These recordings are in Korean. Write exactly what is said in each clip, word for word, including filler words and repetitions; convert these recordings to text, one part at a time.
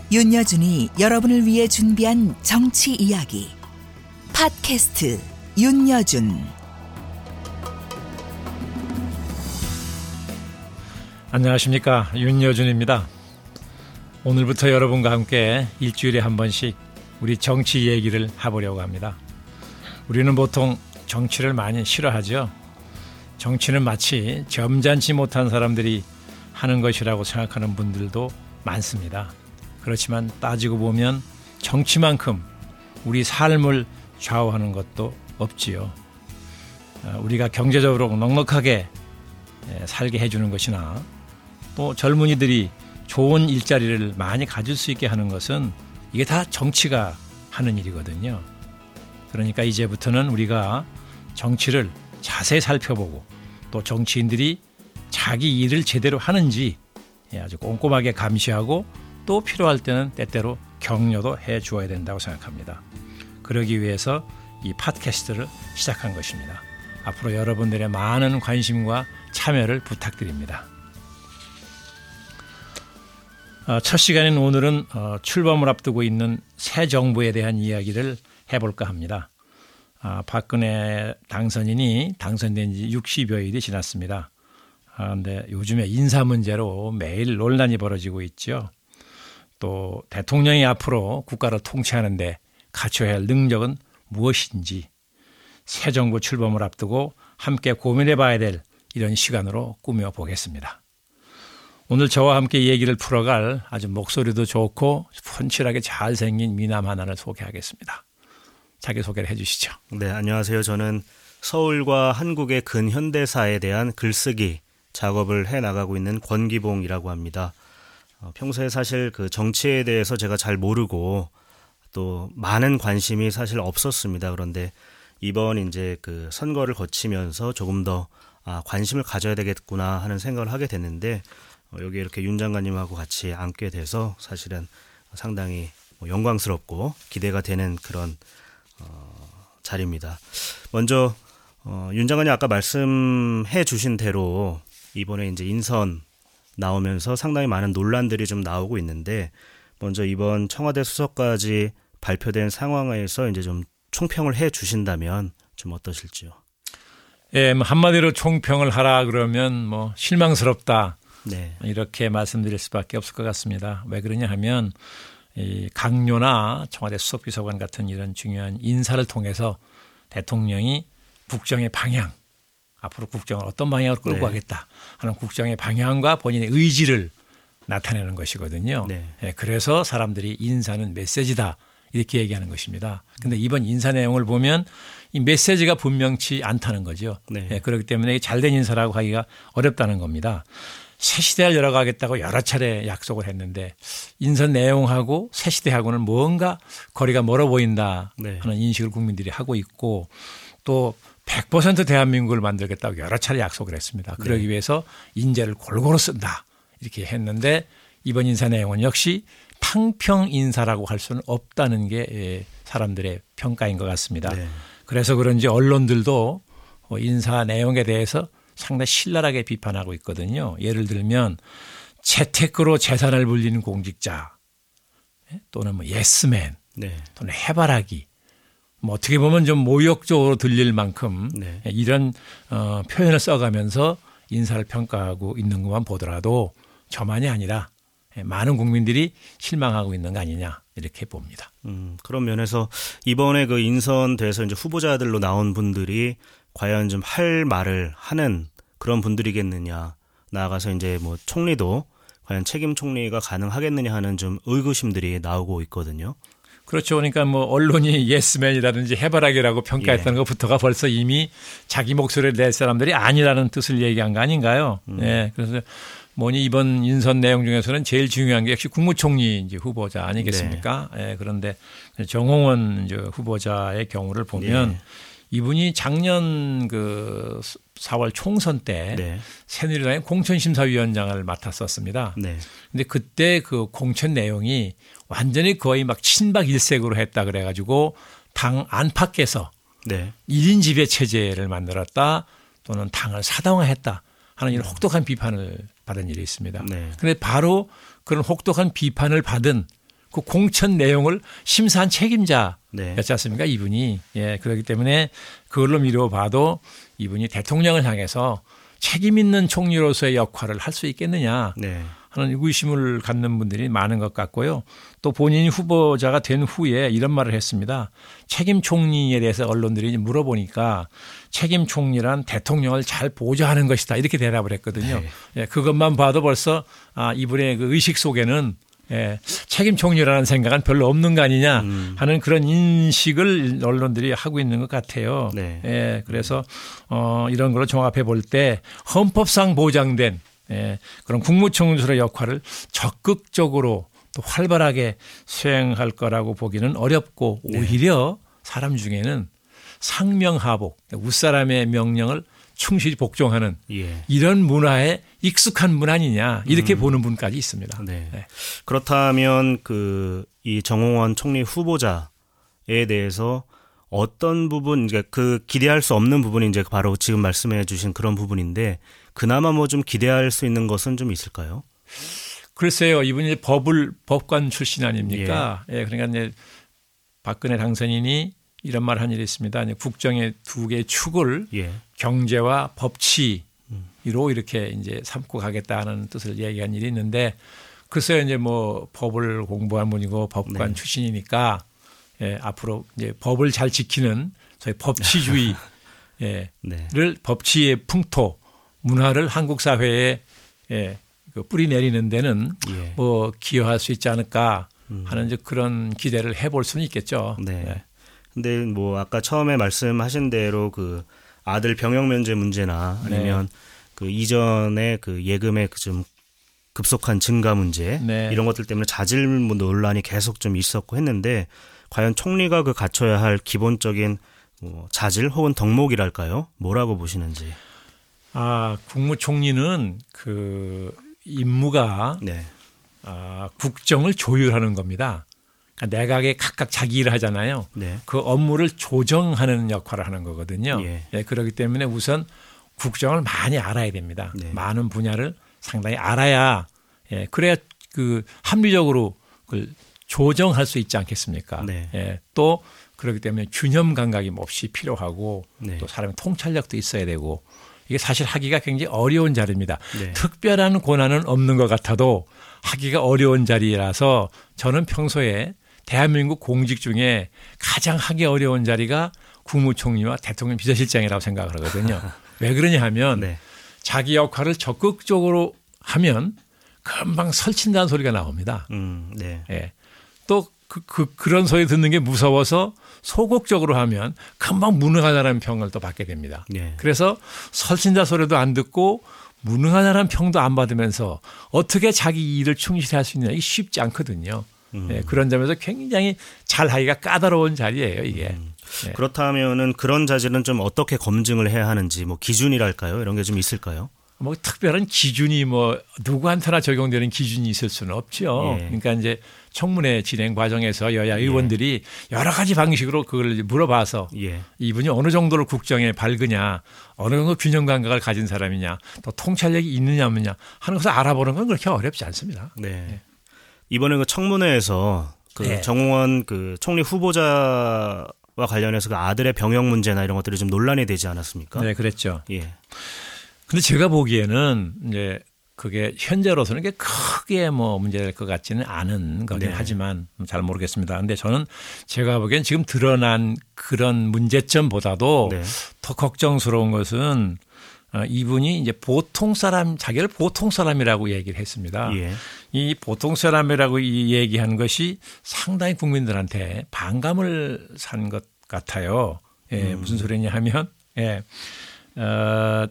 윤여준이 여러분을 위해 준비한 정치 이야기 팟캐스트 윤여준. 안녕하십니까, 윤여준입니다. 오늘부터 여러분과 함께 일주일에 한 번씩 우리 정치 얘기를 해보려고 합니다. 우리는 보통 정치를 많이 싫어하죠. 정치는 마치 점잖지 못한 사람들이 하는 것이라고 생각하는 분들도 많습니다. 그렇지만 따지고 보면 정치만큼 우리 삶을 좌우하는 것도 없지요. 우리가 경제적으로 넉넉하게 살게 해주는 것이나 또 젊은이들이 좋은 일자리를 많이 가질 수 있게 하는 것은 이게 다 정치가 하는 일이거든요. 그러니까 이제부터는 우리가 정치를 자세히 살펴보고 또 정치인들이 자기 일을 제대로 하는지 아주 꼼꼼하게 감시하고 또 필요할 때는 때때로 격려도 해 주어야 된다고 생각합니다. 그러기 위해서 이 팟캐스트를 시작한 것입니다. 앞으로 여러분들의 많은 관심과 참여를 부탁드립니다. 첫 시간인 오늘은 출범을 앞두고 있는 새 정부에 대한 이야기를 해볼까 합니다. 박근혜 당선인이 당선된 지 육십여 일이 지났습니다. 그런데 요즘에 인사 문제로 매일 논란이 벌어지고 있죠. 또 대통령이 앞으로 국가를 통치하는데 갖춰야 할 능력은 무엇인지 새 정부 출범을 앞두고 함께 고민해 봐야 될 이런 시간으로 꾸며보겠습니다. 오늘 저와 함께 얘기를 풀어갈 아주 목소리도 좋고 펀칠하게 잘생긴 미남 하나를 소개하겠습니다. 자기소개를 해 주시죠. 네, 안녕하세요. 저는 서울과 한국의 근현대사에 대한 글쓰기 작업을 해나가고 있는 권기봉이라고 합니다. 어, 평소에 사실 그 정치에 대해서 제가 잘 모르고 또 많은 관심이 사실 없었습니다. 그런데 이번 이제 그 선거를 거치면서 조금 더 아, 관심을 가져야 되겠구나 하는 생각을 하게 됐는데 어, 여기 이렇게 윤 장관님하고 같이 앉게 돼서 사실은 상당히 뭐 영광스럽고 기대가 되는 그런 어, 자리입니다. 먼저 어, 윤 장관님 아까 말씀해 주신 대로 이번에 이제 인선 나오면서 상당히 많은 논란들이 좀 나오고 있는데 먼저 이번 청와대 수석까지 발표된 상황에서 이제 좀 총평을 해 주신다면 좀 어떠실지요? 예, 뭐 한마디로 총평을 하라 그러면 뭐 실망스럽다. 네. 이렇게 말씀드릴 수밖에 없을 것 같습니다. 왜 그러냐 하면 이 강요나 청와대 수석비서관 같은 이런 중요한 인사를 통해서 대통령이 국정의 방향, 앞으로 국정을 어떤 방향으로 끌고 네. 가겠다 하는 국정의 방향과 본인의 의지를 나타내는 것이거든요. 네. 예, 그래서 사람들이 인사는 메시지다 이렇게 얘기하는 것입니다. 그런데 이번 인사 내용을 보면 이 메시지가 분명치 않다는 거죠. 네. 예, 그렇기 때문에 잘된 인사라고 하기가 어렵다는 겁니다. 새 시대를 열어가겠다고 여러 차례 약속을 했는데 인선 내용하고 새 시대하고는 뭔가 거리가 멀어 보인다 네. 하는 인식을 국민들이 하고 있고 또 백 퍼센트 대한민국을 만들겠다고 여러 차례 약속을 했습니다. 그러기 네. 위해서 인재를 골고루 쓴다 이렇게 했는데 이번 인사 내용은 역시 탕평 인사라고 할 수는 없다는 게 사람들의 평가인 것 같습니다. 네. 그래서 그런지 언론들도 인사 내용에 대해서 상당히 신랄하게 비판하고 있거든요. 예를 들면 재테크로 재산을 불리는 공직자 또는 뭐 예스맨 네. 또는 해바라기 뭐 어떻게 보면 좀 모욕적으로 들릴 만큼 네. 이런 어, 표현을 써가면서 인사를 평가하고 있는 것만 보더라도 저만이 아니라 많은 국민들이 실망하고 있는 거 아니냐 이렇게 봅니다. 음, 그런 면에서 이번에 그 인선돼서 이제 후보자들로 나온 분들이 과연 좀 할 말을 하는 그런 분들이겠느냐. 나아가서 이제 뭐 총리도 과연 책임 총리가 가능하겠느냐 하는 좀 의구심들이 나오고 있거든요. 그렇죠. 그러니까 뭐 언론이 예스맨이라든지 해바라기라고 평가했다는 예. 것부터가 벌써 이미 자기 목소리를 낼 사람들이 아니라는 뜻을 얘기한 거 아닌가요? 음. 네. 그래서 뭐니 이번 인선 내용 중에서는 제일 중요한 게 역시 국무총리 이제 후보자 아니겠습니까? 네. 네. 그런데 정홍원 이제 후보자의 경우를 보면 예. 이분이 작년 그 사월 총선 때 네. 새누리당의 공천심사위원장을 맡았었습니다. 네. 근데 그때 그 공천 내용이 완전히 거의 막 친박일색으로 했다 그래가지고 당 안팎에서 네. 일 인 지배 체제를 만들었다 또는 당을 사당화했다 하는 이런 혹독한 비판을 받은 일이 있습니다. 네. 그런데 바로 그런 혹독한 비판을 받은 그 공천 내용을 심사한 책임자였지 네. 않습니까? 이분이. 예, 그렇기 때문에 그걸로 미루어 봐도 이분이 대통령을 향해서 책임 있는 총리로서의 역할을 할 수 있겠느냐 네. 하는 의심을 갖는 분들이 많은 것 같고요. 또 본인이 후보자가 된 후에 이런 말을 했습니다. 책임 총리에 대해서 언론들이 물어보니까 책임 총리란 대통령을 잘 보좌하는 것이다. 이렇게 대답을 했거든요. 네. 예, 그것만 봐도 벌써 아, 이분의 그 의식 속에는 예, 책임 총리라는 생각은 별로 없는 거 아니냐 하는 그런 인식을 언론들이 하고 있는 것 같아요. 네. 예, 그래서 어, 이런 걸로 종합해 볼 때 헌법상 보장된 예, 그런 국무총리의 역할을 적극적으로 또 활발하게 수행할 거라고 보기는 어렵고 오히려 사람 중에는 상명하복, 윗사람의 명령을 충실히 복종하는 예. 이런 문화에 익숙한 분 아니냐 이렇게 음. 보는 분까지 있습니다. 네. 네. 그렇다면 그 이 정홍원 총리 후보자에 대해서 어떤 부분, 이제 그 기대할 수 없는 부분이 이제 바로 지금 말씀해 주신 그런 부분인데 그나마 뭐 좀 기대할 수 있는 것은 좀 있을까요? 글쎄요. 이분이 법을 법관 출신 아닙니까? 예. 예 그러니까 이제 박근혜 당선인이 이런 말 한 일이 있습니다. 국정의 두 개의 축을 예. 경제와 법치로 이렇게 이제 삼고 가겠다는 뜻을 얘기한 일이 있는데 글쎄요. 이제 뭐 법을 공부한 분이고 법관 네. 출신이니까 예, 앞으로 이제 법을 잘 지키는 저희 법치주의 예, 네. 를 법치의 풍토 문화를 한국 사회에 예, 그 뿌리 내리는 데는 예. 뭐 기여할 수 있지 않을까 하는 음. 그런 기대를 해볼 수는 있겠죠. 네. 네. 근데 뭐 아까 처음에 말씀하신 대로 그 아들 병역 면제 문제나 아니면 네. 그 이전에 그 예금의 그 좀 급속한 증가 문제 네. 이런 것들 때문에 자질 논란이 계속 좀 있었고 했는데 과연 총리가 그 갖춰야 할 기본적인 뭐 자질 혹은 덕목이랄까요? 뭐라고 보시는지. 아, 국무총리는 그 임무가 네. 아, 국정을 조율하는 겁니다. 그러니까 내각에 각각 자기 일을 하잖아요. 네. 그 업무를 조정하는 역할을 하는 거거든요. 예. 예, 그렇기 때문에 우선 국정을 많이 알아야 됩니다. 네. 많은 분야를 상당히 알아야 예, 그래야 그 합리적으로 그걸 조정할 수 있지 않겠습니까? 네. 예, 또 그렇기 때문에 균형 감각이 몹시 필요하고 네. 또 사람의 통찰력도 있어야 되고 이게 사실 하기가 굉장히 어려운 자리입니다. 네. 특별한 권한은 없는 것 같아도 하기가 어려운 자리라서 저는 평소에 대한민국 공직 중에 가장 하기 어려운 자리가 국무총리와 대통령 비서실장이라고 생각을 하거든요. 왜 그러냐 하면 네. 자기 역할을 적극적으로 하면 금방 설친다는 소리가 나옵니다. 음, 네. 예. 또 그, 그, 그런 소리 듣는 게 무서워서 소극적으로 하면 금방 무능하다는 평을 또 받게 됩니다. 네. 그래서 설친다 소리도 안 듣고 무능하다는 평도 안 받으면서 어떻게 자기 일을 충실히 할 수 있느냐 이게 쉽지 않거든요. 음. 예, 그런 점에서 굉장히 잘하기가 까다로운 자리예요, 이게. 음. 예. 그렇다면은 그런 자질은 좀 어떻게 검증을 해야 하는지 뭐 기준이랄까요? 이런 게 좀 있을까요? 뭐 특별한 기준이 뭐 누구한테나 적용되는 기준이 있을 수는 없죠. 예. 그러니까 이제 청문회 진행 과정에서 여야 의원들이 예. 여러 가지 방식으로 그걸 물어봐서 예. 이분이 어느 정도로 국정에 밝으냐, 어느 정도 균형 감각을 가진 사람이냐, 또 통찰력이 있느냐 없느냐 하는 것을 알아보는 건 그렇게 어렵지 않습니다. 네. 예. 이번에 그 청문회에서 그 네. 정홍원 그 총리 후보자와 관련해서 그 아들의 병역 문제나 이런 것들이 좀 논란이 되지 않았습니까? 네, 그랬죠. 예. 근데 제가 보기에는 이제 그게 현재로서는 게 크게 뭐 문제될 것 같지는 않은 거긴 네. 하지만 잘 모르겠습니다. 근데 저는 제가 보기엔 지금 드러난 그런 문제점보다도 네. 더 걱정스러운 것은 이분이 이제 보통 사람, 자기를 보통 사람이라고 얘기를 했습니다. 예. 이 보통 사람이라고 얘기한 것이 상당히 국민들한테 반감을 산 것 같아요. 예, 음. 무슨 소리냐 하면, 예, 어,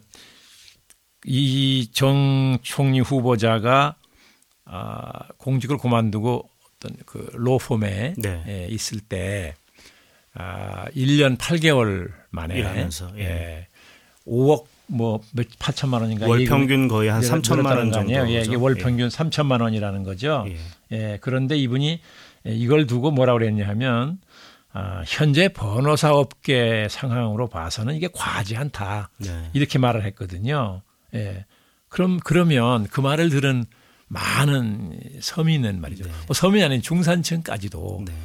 이 정 총리 후보자가 아, 공직을 그만두고 어떤 그 로펌에 네. 예, 있을 때 아, 일 년 팔 개월 만에 일하면서 예. 예, 오억 뭐 몇 팔천만 원인가 월 평균 거의 한 삼천만 원 정도. 예, 이게 월 평균 예. 삼천만 원이라는 거죠. 예. 예, 그런데 이분이 이걸 두고 뭐라고 그랬냐 하면 아, 현재 변호사 업계 상황으로 봐서는 이게 과하지 않다. 네. 이렇게 말을 했거든요. 예. 그럼 그러면 그 말을 들은 많은 서민은 말이죠. 네. 뭐 서민이 아닌 중산층까지도 네.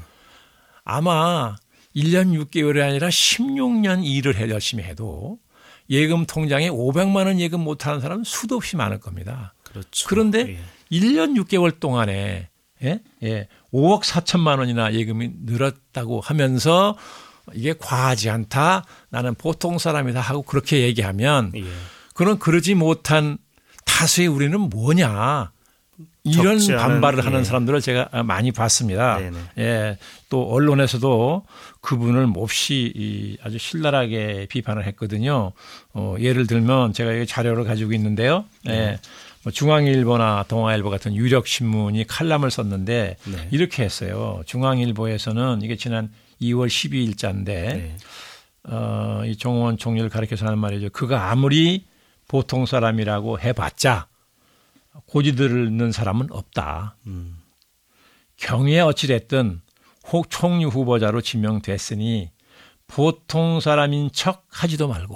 아마 일 년 육 개월이 아니라 십육 년 일을 해 열심히 해도 예금 통장에 오백만 원 예금 못하는 사람은 수도 없이 많을 겁니다. 그렇죠. 그런데 예. 일 년 육 개월 동안에 예? 예. 오억 사천만 원이나 예금이 늘었다고 하면서 이게 과하지 않다. 나는 보통 사람이다 하고 그렇게 얘기하면 예. 그런 그러지 못한 다수의 우리는 뭐냐. 이런 적지 않은, 반발을 하는 예. 사람들을 제가 많이 봤습니다. 네네. 예. 또 언론에서도 그분을 몹시 이 아주 신랄하게 비판을 했거든요. 어, 예를 들면 제가 여기 자료를 가지고 있는데요. 예. 네. 뭐 중앙일보나 동아일보 같은 유력 신문이 칼럼을 썼는데 네. 이렇게 했어요. 중앙일보에서는 이게 지난 이월 십이일자인데 네. 어, 이 정호원 총리를 가리켜서 하는 말이죠. 그가 아무리 보통 사람이라고 해봤자 고지 들는 사람은 없다. 음. 경위에 어찌됐든 혹 총리 후보자로 지명됐으니 보통 사람인 척 하지도 말고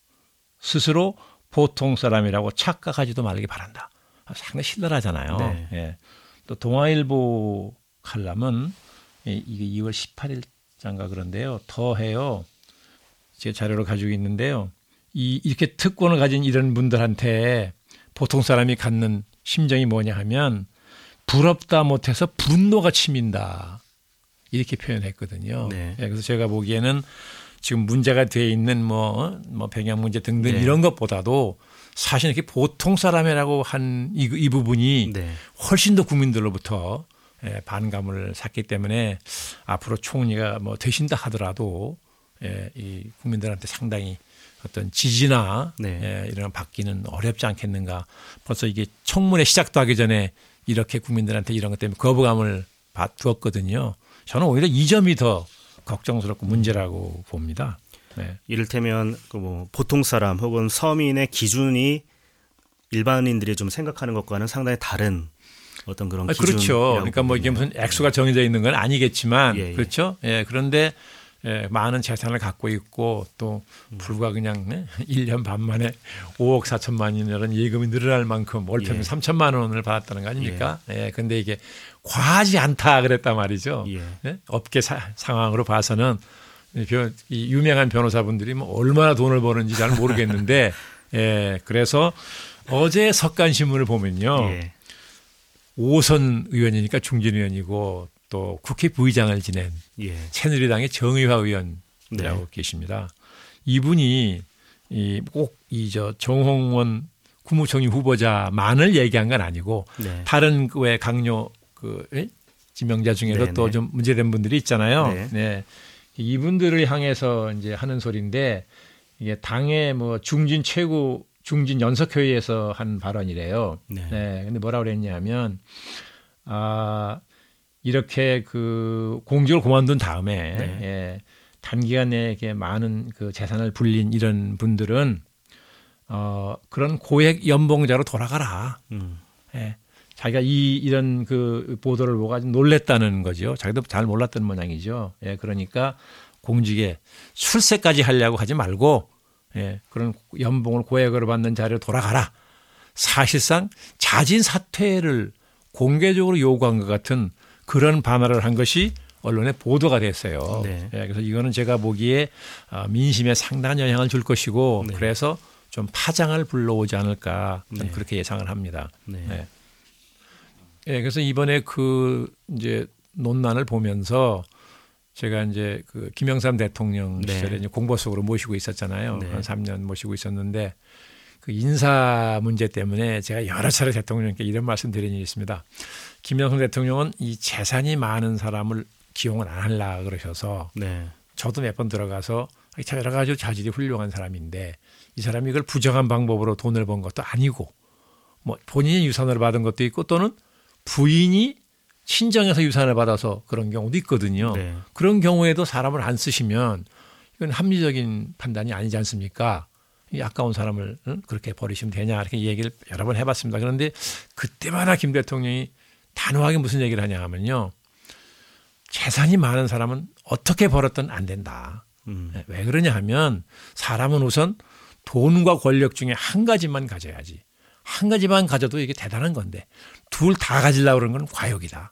스스로 보통 사람이라고 착각하지도 말기 바란다. 상당히 신랄하잖아요. 네. 예. 또 동아일보 칼럼은 이게 이월 십팔일자인가 그런데요. 더해요. 제 자료를 가지고 있는데요. 이 이렇게 특권을 가진 이런 분들한테 보통 사람이 갖는 심정이 뭐냐 하면 부럽다 못해서 분노가 치민다. 이렇게 표현했거든요. 네. 예, 그래서 제가 보기에는 지금 문제가 돼 있는 뭐, 뭐 병역 문제 등등 네. 이런 것보다도 사실 이렇게 보통 사람이라고 한 이 이 부분이 네. 훨씬 더 국민들로부터 예, 반감을 샀기 때문에 앞으로 총리가 뭐 되신다 하더라도 예, 이 국민들한테 상당히 어떤 지지나 네. 예, 이런 받기는 어렵지 않겠는가. 벌써 이게 청문회 시작도 하기 전에 이렇게 국민들한테 이런 것 때문에 거부감을 두었거든요. 저는 오히려 이 점이 더 걱정스럽고 문제라고 봅니다. 네. 이를테면 그 뭐 보통 사람 혹은 서민의 기준이 일반인들이 좀 생각하는 것과는 상당히 다른 어떤 그런 아, 기준. 그렇죠. 그러니까 뭐 이게 무슨 액수가 정해져 있는 건 아니겠지만 예, 예. 그렇죠. 예, 그런데 예, 많은 재산을 갖고 있고 또 불과 그냥 예, 일 년 반 만에 오억 사천만이라는 예금이 늘어날 만큼 월 평균 예. 삼천만 원을 받았다는 거 아닙니까? 예. 근데 이게 과하지 않다 그랬단 말이죠. 예. 예? 업계 사, 상황으로 봐서는 이, 변, 이 유명한 변호사분들이 뭐 얼마나 돈을 버는지 잘 모르겠는데 예. 그래서 어제 석간신문을 보면요. 예. 오선 의원이니까 중진 의원이고 또 국회 부의장을 지낸 예. 새누리당의 정의화 의원이라고 네. 계십니다. 이분이 꼭 이 저 정홍원 국무총리 후보자만을 얘기한 건 아니고 네. 다른 그외 강요 그 지명자 중에도 네네. 또 좀 문제된 분들이 있잖아요. 네. 네. 이분들을 향해서 이제 하는 소리인데 이게 당의 뭐 중진 최고 중진 연석회의에서 한 발언이래요. 네. 네. 근데 뭐라고 그랬냐면 아 이렇게 그 공직을 그만둔 다음에 네. 예, 단기간 내에 이렇게 많은 그 재산을 불린 이런 분들은 어 그런 고액 연봉자로 돌아가라. 음. 예. 자기가 이 이런 그 보도를 보고 아주 놀랬다는 거죠. 자기도 잘 몰랐던 모양이죠. 예, 그러니까 공직에 출세까지 하려고 하지 말고 예, 그런 연봉을 고액으로 받는 자리로 돌아가라. 사실상 자진 사퇴를 공개적으로 요구한 것 같은 그런 반발을 한 것이 언론에 보도가 됐어요. 네. 예, 그래서 이거는 제가 보기에 민심에 상당한 영향을 줄 것이고 네. 그래서 좀 파장을 불러오지 않을까 네. 그렇게 예상을 합니다. 네. 네. 예, 그래서 이번에 그 이제 논란을 보면서 제가 이제 그 김영삼 대통령 네. 시절에 이제 공보석으로 모시고 있었잖아요. 네. 한 삼 년 모시고 있었는데 그 인사 문제 때문에 제가 여러 차례 대통령께 이런 말씀 드린 일이 있습니다. 김영삼 대통령은 이 재산이 많은 사람을 기용을 안 하려 그러셔서 네. 저도 몇 번 들어가서 여러 가지 자질이 훌륭한 사람인데 이 사람이 이걸 부정한 방법으로 돈을 번 것도 아니고 뭐 본인이 유산을 받은 것도 있고 또는 부인이 친정에서 유산을 받아서 그런 경우도 있거든요. 네. 그런 경우에도 사람을 안 쓰시면 이건 합리적인 판단이 아니지 않습니까? 이 아까운 사람을 그렇게 버리시면 되냐 이렇게 얘기를 여러 번 해봤습니다. 그런데 그때마다 김 대통령이 단호하게 무슨 얘기를 하냐 하면요. 재산이 많은 사람은 어떻게 벌었든 안 된다. 음. 왜 그러냐 하면 사람은 우선 돈과 권력 중에 한 가지만 가져야지. 한 가지만 가져도 이게 대단한 건데 둘 다 가지려고 그러는 건 과욕이다.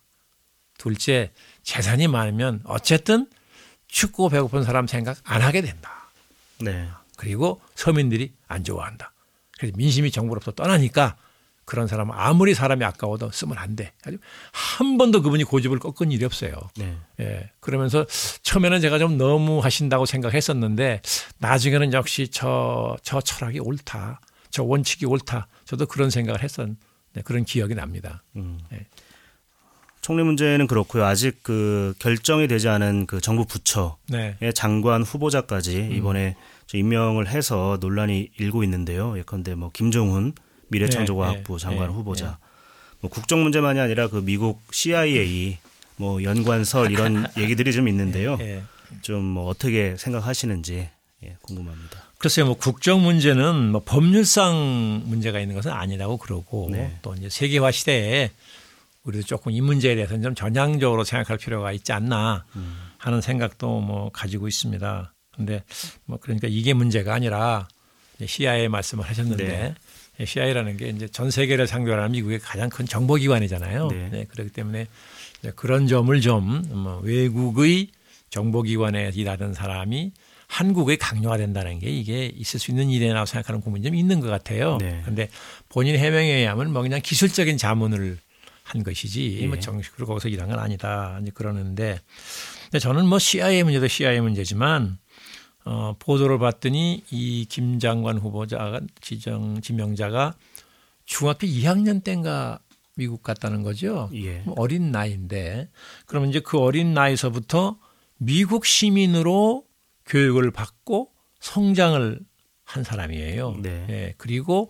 둘째, 재산이 많으면 어쨌든 춥고 배고픈 사람 생각 안 하게 된다. 네. 그리고 서민들이 안 좋아한다. 그래서 민심이 정부로부터 떠나니까 그런 사람은 아무리 사람이 아까워도 쓰면 안 돼. 한 번도 그분이 고집을 꺾은 일이 없어요. 네. 예. 그러면서 처음에는 제가 좀 너무 하신다고 생각했었는데 나중에는 역시 저, 저 철학이 옳다. 저 원칙이 옳다. 저도 그런 생각을 했었, 네, 그런 기억이 납니다. 음. 예. 총리 문제는 그렇고요. 아직 그 결정이 되지 않은 그 정부 부처의 네. 장관 후보자까지 이번에 음. 임명을 해서 논란이 일고 있는데요. 예컨대 뭐 김종훈 미래창조과학부 네, 장관 네, 후보자, 네. 뭐 국정 문제만이 아니라 그 미국 씨아이에이 뭐 연관설 이런 얘기들이 좀 있는데요. 네, 네. 좀 뭐 어떻게 생각하시는지 예, 궁금합니다. 글쎄요, 뭐 국정 문제는 뭐 법률상 문제가 있는 것은 아니라고 그러고 네. 또 이제 세계화 시대에 우리도 조금 이 문제에 대해서는 좀 전향적으로 생각할 필요가 있지 않나 하는 생각도 뭐 가지고 있습니다. 그런데 뭐 그러니까 이게 문제가 아니라 씨아이에이 말씀을 하셨는데 네. 씨아이에이라는 게 이제 전 세계를 상대로 하는 미국의 가장 큰 정보기관이잖아요. 네. 네, 그렇기 때문에 그런 점을 좀 외국의 정보기관에 일하는 사람이 한국의 강요가 된다는 게 이게 있을 수 있는 일이라고 생각하는 국민이 좀 있는 것 같아요. 그런데 네. 본인 해명에 의하면 뭐 그냥 기술적인 자문을 한 것이지 예. 뭐 정식으로 거기서 일한 건 아니다. 이제 그러는데 근데 저는 뭐 씨아이에이 문제도 씨아이에이 문제지만 어, 보도를 봤더니 이 김 장관 후보자가 지정 지명자가 중학교 이 학년 때인가 미국 갔다는 거죠. 예. 어린 나이인데 그러면 이제 그 어린 나이서부터 미국 시민으로 교육을 받고 성장을 한 사람이에요. 네. 예. 그리고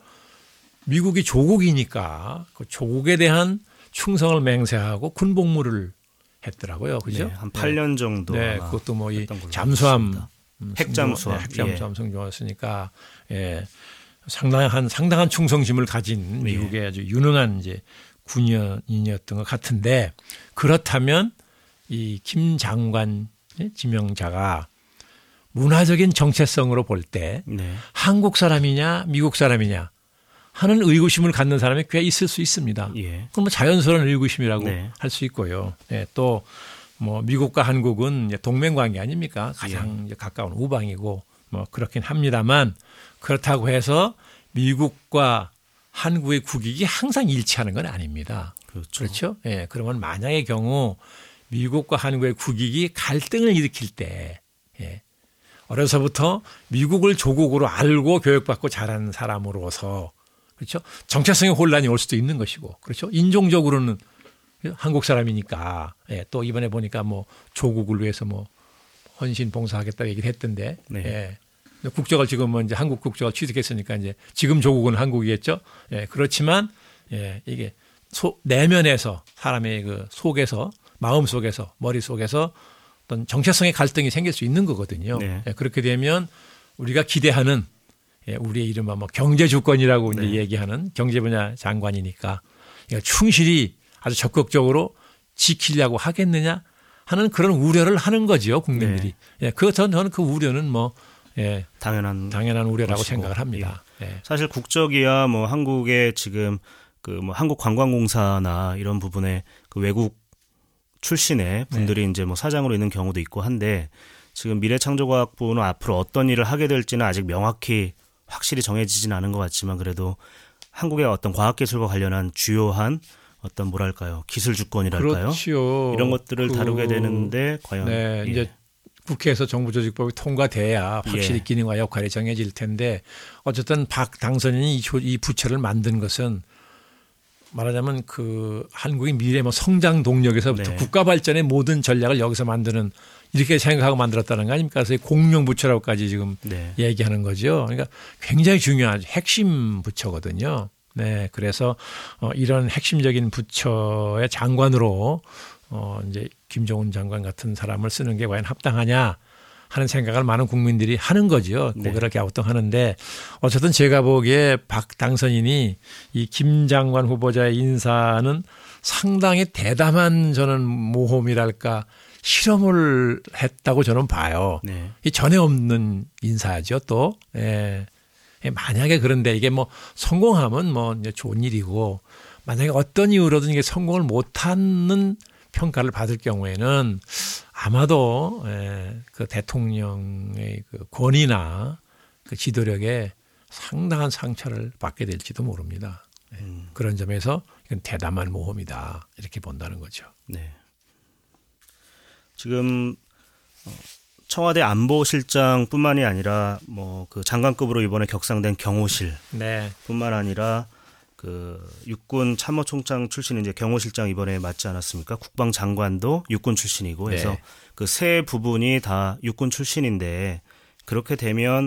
미국이 조국이니까 그 조국에 대한 충성을 맹세하고 군복무를 했더라고요. 그죠? 네, 한 팔 년 정도. 네. 그것도 뭐 이 잠수함, 핵잠수함, 네, 핵잠수함 승조였으니까 예. 상당한 상당한 충성심을 가진 미국의 예. 아주 유능한 이제 군인이었던 것 같은데 그렇다면 이 김 장관 지명자가 문화적인 정체성으로 볼 때 네. 한국 사람이냐 미국 사람이냐 하는 의구심을 갖는 사람이 꽤 있을 수 있습니다. 예. 그럼 뭐 자연스러운 의구심이라고 네. 할 수 있고요. 네, 또 뭐 미국과 한국은 동맹 관계 아닙니까? 가장 예. 가까운 우방이고 뭐 그렇긴 합니다만 그렇다고 해서 미국과 한국의 국익이 항상 일치하는 건 아닙니다. 그렇죠. 그렇죠? 예. 그러면 만약의 경우 미국과 한국의 국익이 갈등을 일으킬 때 예. 어려서부터 미국을 조국으로 알고 교육받고 자란 사람으로서 그렇죠. 정체성의 혼란이 올 수도 있는 것이고 그렇죠. 인종적으로는 한국 사람이니까 예. 또 이번에 보니까 뭐 조국을 위해서 뭐 헌신 봉사하겠다고 얘기를 했던데 네. 예. 국적을 지금 뭐 이제 한국 국적을 취득했으니까 이제 지금 조국은 한국이겠죠. 예. 그렇지만 예. 이게 소, 내면에서 사람의 그 속에서 마음 속에서 머릿 속에서 어떤 정체성의 갈등이 생길 수 있는 거거든요. 네. 예. 그렇게 되면 우리가 기대하는 예. 우리의 이른바 뭐 경제 주권이라고 네. 이제 얘기하는 경제 분야 장관이니까 충실히 아주 적극적으로 지키려고 하겠느냐 하는 그런 우려를 하는 거죠 국민들이. 네. 예, 그 저는 그 우려는 뭐 예, 당연한 당연한 우려라고 것이고. 생각을 합니다. 예. 예. 사실 국적이야 뭐 한국의 지금 그 뭐 한국관광공사나 이런 부분에 그 외국 출신의 분들이 네. 이제 뭐 사장으로 있는 경우도 있고 한데 지금 미래창조과학부는 앞으로 어떤 일을 하게 될지는 아직 명확히 확실히 정해지지는 않은 것 같지만 그래도 한국의 어떤 과학기술과 관련한 주요한 어떤 뭐랄까요 기술 주권이랄까요 그렇죠. 이런 것들을 그, 다루게 되는데 과연 네, 예. 이제 국회에서 정부조직법이 통과돼야 확실히 예. 기능과 역할이 정해질 텐데 어쨌든 박 당선인이 이 부처를 만든 것은 말하자면 그 한국의 미래 뭐 성장 동력에서부터 네. 국가 발전의 모든 전략을 여기서 만드는 이렇게 생각하고 만들었다는 거 아닙니까? 그래서 공룡 부처라고까지 지금 네. 얘기하는 거죠. 그러니까 굉장히 중요한 핵심 부처거든요. 네, 그래서 어, 이런 핵심적인 부처의 장관으로 어, 이제 김종훈 장관 같은 사람을 쓰는 게 과연 합당하냐 하는 생각을 많은 국민들이 하는 거죠. 고개를 네. 갸우뚱하는데 어쨌든 제가 보기에 박 당선인이 이 김 장관 후보자의 인사는 상당히 대담한 저는 모험이랄까 실험을 했다고 저는 봐요. 네. 이 전에 없는 인사죠 또. 예. 만약에 그런데 이게 뭐 성공하면 뭐 이제 좋은 일이고 만약에 어떤 이유로든 이게 성공을 못하는 평가를 받을 경우에는 아마도 그 대통령의 그 권위나 그 지도력에 상당한 상처를 받게 될지도 모릅니다. 음. 그런 점에서 이건 대담한 모험이다 이렇게 본다는 거죠. 네. 지금 청와대 안보실장뿐만이 아니라 뭐 그 장관급으로 이번에 격상된 경호실 네. 뿐만 아니라 그 육군 참모총장 출신 이제 경호실장 이번에 맡지 않았습니까? 국방장관도 육군 출신이고 해서 네. 그 세 부분이 다 육군 출신인데 그렇게 되면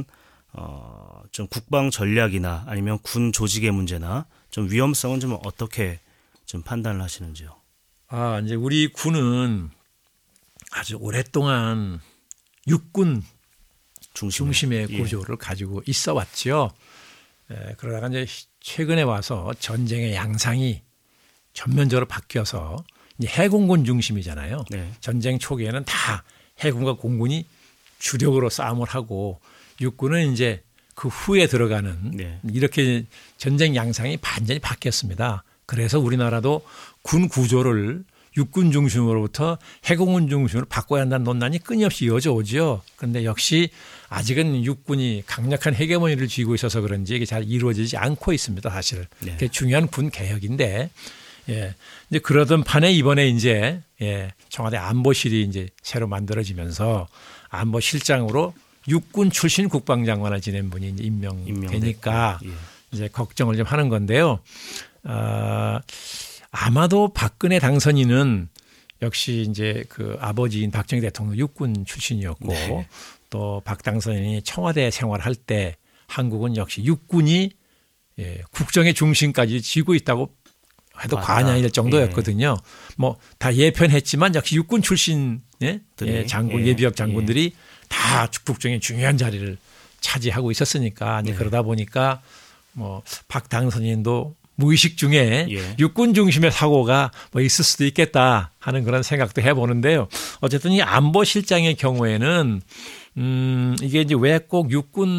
어 좀 국방 전략이나 아니면 군 조직의 문제나 좀 위험성은 좀 어떻게 좀 판단을 하시는지요? 아, 이제 우리 군은 아주 오랫동안 육군 중심의, 중심의 구조를 예. 가지고 있어 왔죠. 에, 그러다가 이제 최근에 와서 전쟁의 양상이 전면적으로 바뀌어서 이제 해공군 중심이잖아요. 네. 전쟁 초기에는 다 해군과 공군이 주력으로 싸움을 하고 육군은 이제 그 후에 들어가는 네. 이렇게 전쟁 양상이 완전히 바뀌었습니다. 그래서 우리나라도 군 구조를 육군 중심으로부터 해공군 중심으로 바꿔야 한다는 논란이 끊임없이 이어져 오죠. 그런데 역시 아직은 육군이 강력한 헤게모니를 쥐고 있어서 그런지 이게 잘 이루어지지 않고 있습니다. 사실. 네. 그게 중요한 군 개혁인데, 예. 이제 그러던 판에 이번에 이제, 예. 청와대 안보실이 이제 새로 만들어지면서 안보실장으로 육군 출신 국방장관을 지낸 분이 이제 임명되니까 예. 이제 걱정을 좀 하는 건데요. 아, 아마도 박근혜 당선인은 역시 이제 그 아버지인 박정희 대통령 육군 출신이었고 네. 또 박 당선인이 청와대 생활할 때 한국은 역시 육군이 예, 국정의 중심까지 쥐고 있다고 해도 맞다. 과언이 아닐 정도였거든요. 예. 뭐 다 예편했지만 역시 육군 출신 예? 예, 장군 예. 예비역 장군들이 예. 다 국정의 중요한 자리를 차지하고 있었으니까 이제 네. 그러다 보니까 뭐 박 당선인도 무의식 중에 예. 육군 중심의 사고가 뭐 있을 수도 있겠다 하는 그런 생각도 해보는데요. 어쨌든 이 안보실장의 경우에는 음 이게 이제 왜 꼭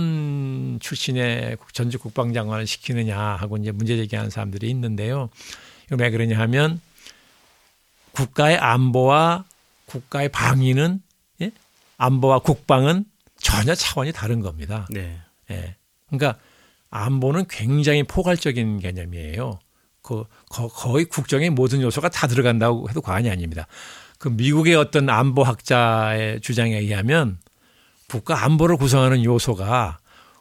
육군 출신의 전직 국방장관을 시키느냐 하고 이제 문제 제기하는 사람들이 있는데요. 왜 그러냐 하면 국가의 안보와 국가의 방위는 예? 안보와 국방은 전혀 차원이 다른 겁니다. 네. 예. 그러니까 안보는 굉장히 포괄적인 개념이에요. 그 거의 국정의 모든 요소가 다 들어간다고 해도 과언이 아닙니다. 그 미국의 어떤 안보학자의 주장에 의하면 국가 안보를 구성하는 요소가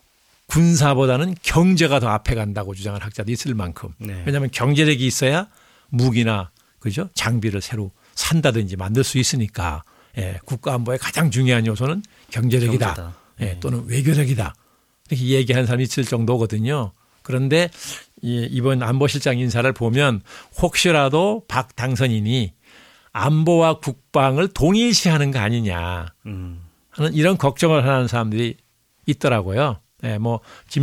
군사보다는 경제가 더 앞에 간다고 주장하는 학자도 있을 만큼. 네. 왜냐하면 경제력이 있어야 무기나 그죠 장비를 새로 산다든지 만들 수 있으니까 예, 국가 안보의 가장 중요한 요소는 경제력이다. 네. 예, 또는 외교력이다. 이렇게 얘기하는 사람이 있을 정도거든요. 그런데 이번 안보실장 인사를 보면 혹시라도 박 당선인이 안보와 국방을 동일시하는 거 아니냐 하는 이런 걱정을 하는 사람들이 있더라고요. 네, 뭐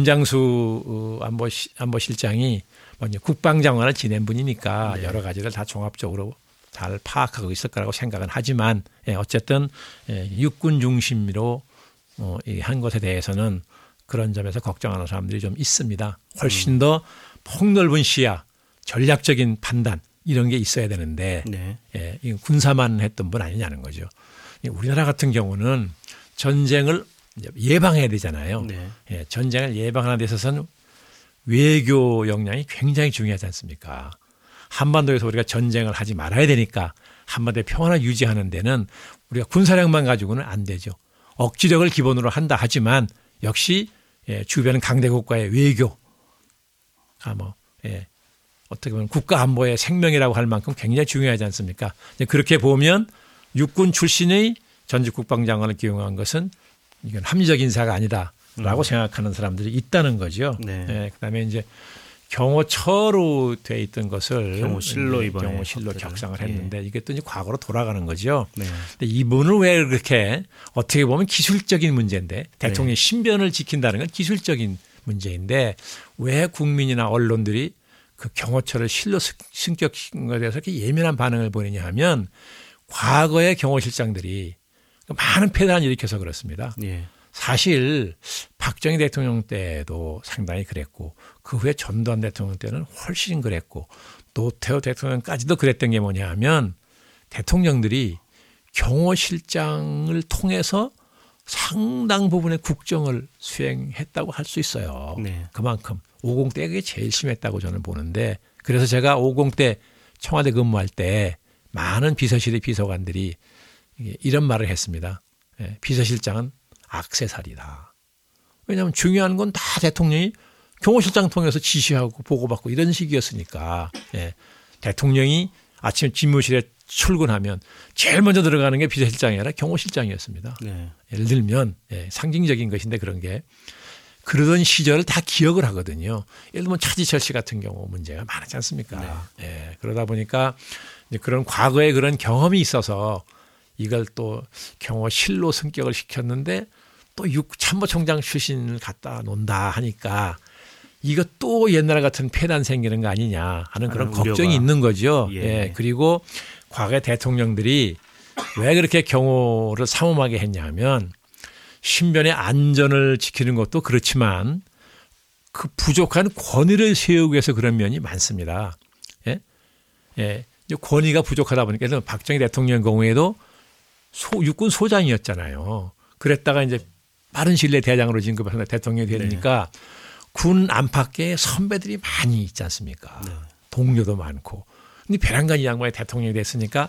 김장수 안보 안보실장이 뭐 국방장관을 지낸 분이니까 네. 여러 가지를 다 종합적으로 잘 파악하고 있을 거라고 생각은 하지만 어쨌든 육군 중심으로 한 것에 대해서는 그런 점에서 걱정하는 사람들이 좀 있습니다. 훨씬 더 폭넓은 시야, 전략적인 판단 이런 게 있어야 되는데 네. 예, 군사만 했던 분 아니냐는 거죠. 우리나라 같은 경우는 전쟁을 예방해야 되잖아요. 네. 예, 전쟁을 예방하는 데 있어서는 외교 역량이 굉장히 중요하지 않습니까? 한반도에서 우리가 전쟁을 하지 말아야 되니까 한반도의 평화를 유지하는 데는 우리가 군사력만 가지고는 안 되죠. 억지력을 기본으로 한다 하지만 역시 예, 주변 강대국과의 외교가 뭐 예, 어떻게 보면 국가 안보의 생명이라고 할 만큼 굉장히 중요하지 않습니까? 그렇게 보면 육군 출신의 전직 국방장관을 기용한 것은 이건 합리적 인사가 아니다라고 음. 생각하는 사람들이 있다는 거죠. 네. 예, 그다음에 이제 경호처로 돼 있던 것을 경호실로 이번에 경호실로 격상을 했는데 예. 이게 또 이제 과거로 돌아가는 거죠. 네. 근데 이분을 왜 그렇게 어떻게 보면 기술적인 문제인데 대통령의 네. 신변을 지킨다는 건 기술적인 문제인데 왜 국민이나 언론들이 그 경호처를 실로 승격시킨 것에 대해서 이렇게 예민한 반응을 보이느냐 하면 과거의 경호실장들이 많은 폐단을 일으켜서 그렇습니다. 예. 사실 박정희 대통령 때도 상당히 그랬고 그 후에 전두환 대통령 때는 훨씬 그랬고 노태우 대통령까지도 그랬던 게 뭐냐 하면 대통령들이 경호실장을 통해서 상당 부분의 국정을 수행했다고 할 수 있어요. 네. 그만큼 오십 때 그게 제일 심했다고 저는 보는데 그래서 제가 오십 때 청와대 근무할 때 많은 비서실의 비서관들이 이런 말을 했습니다. 비서실장은 악세사리다. 왜냐하면 중요한 건 다 대통령이 경호실장 통해서 지시하고 보고받고 이런 식이었으니까 예. 대통령이 아침 집무실에 출근하면 제일 먼저 들어가는 게 비서실장이 아니라 경호실장이었습니다. 네. 예를 들면 예, 상징적인 것인데 그런 게 그러던 시절을 다 기억을 하거든요. 예를 들면 차지철 씨 같은 경우 문제가 많지 않습니까? 네. 예, 그러다 보니까 이제 그런 과거에 그런 경험이 있어서 이걸 또 경호실로 승격을 시켰는데 또 육 참모총장 출신을 갖다 놓는다 하니까 이거 또 옛날 같은 폐단 생기는 거 아니냐 하는 그런 우려가. 걱정이 있는 거죠. 예. 예. 그리고 과거의 대통령들이 왜 그렇게 경호를 삼엄하게 했냐면 신변의 안전을 지키는 것도 그렇지만 그 부족한 권위를 세우기 위해서 그런 면이 많습니다. 예. 예. 권위가 부족하다 보니까 예를 들면 박정희 대통령 경우에도 소, 육군 소장이었잖아요. 그랬다가 이제 빠른 시일 내에 대장으로 진급해서 대통령이 되니까 네. 군 안팎에 선배들이 많이 있지 않습니까? 네. 동료도 많고. 근데 베란간 이 양반이 대통령이 됐으니까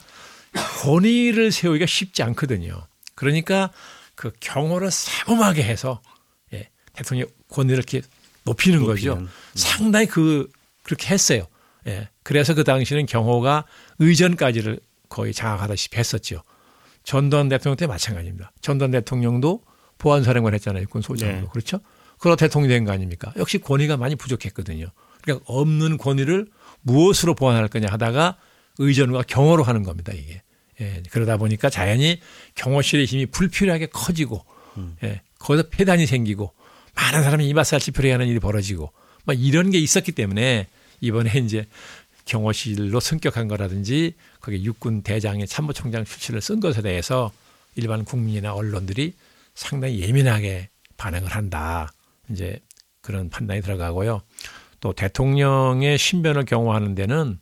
권위를 세우기가 쉽지 않거든요. 그러니까 그 경호를 삼엄하게 해서 예, 대통령 권위를 이렇게 높이는, 높이는. 거죠. 상당히 그 그렇게 했어요. 예, 그래서 그 당시는 경호가 의전까지를 거의 장악하다시피 했었죠. 전두환 대통령 때 마찬가지입니다. 전두환 대통령도 보안사령관 했잖아요. 육군 소장으로. 네. 그렇죠? 그러다 대통령이 된 거 아닙니까? 역시 권위가 많이 부족했거든요. 그러니까 없는 권위를 무엇으로 보완할 거냐 하다가 의전과 경호로 하는 겁니다. 이게. 예, 그러다 보니까 자연히 경호실의 힘이 불필요하게 커지고 음. 예, 거기서 폐단이 생기고 많은 사람이 이마살치표를 하는 일이 벌어지고 막 이런 게 있었기 때문에 이번에 이제 경호실로 승격한 거라든지 거기 육군 대장의 참모총장 출신을 쓴 것에 대해서 일반 국민이나 언론들이 상당히 예민하게 반응을 한다. 이제 그런 판단이 들어가고요. 또 대통령의 신변을 경호하는 데는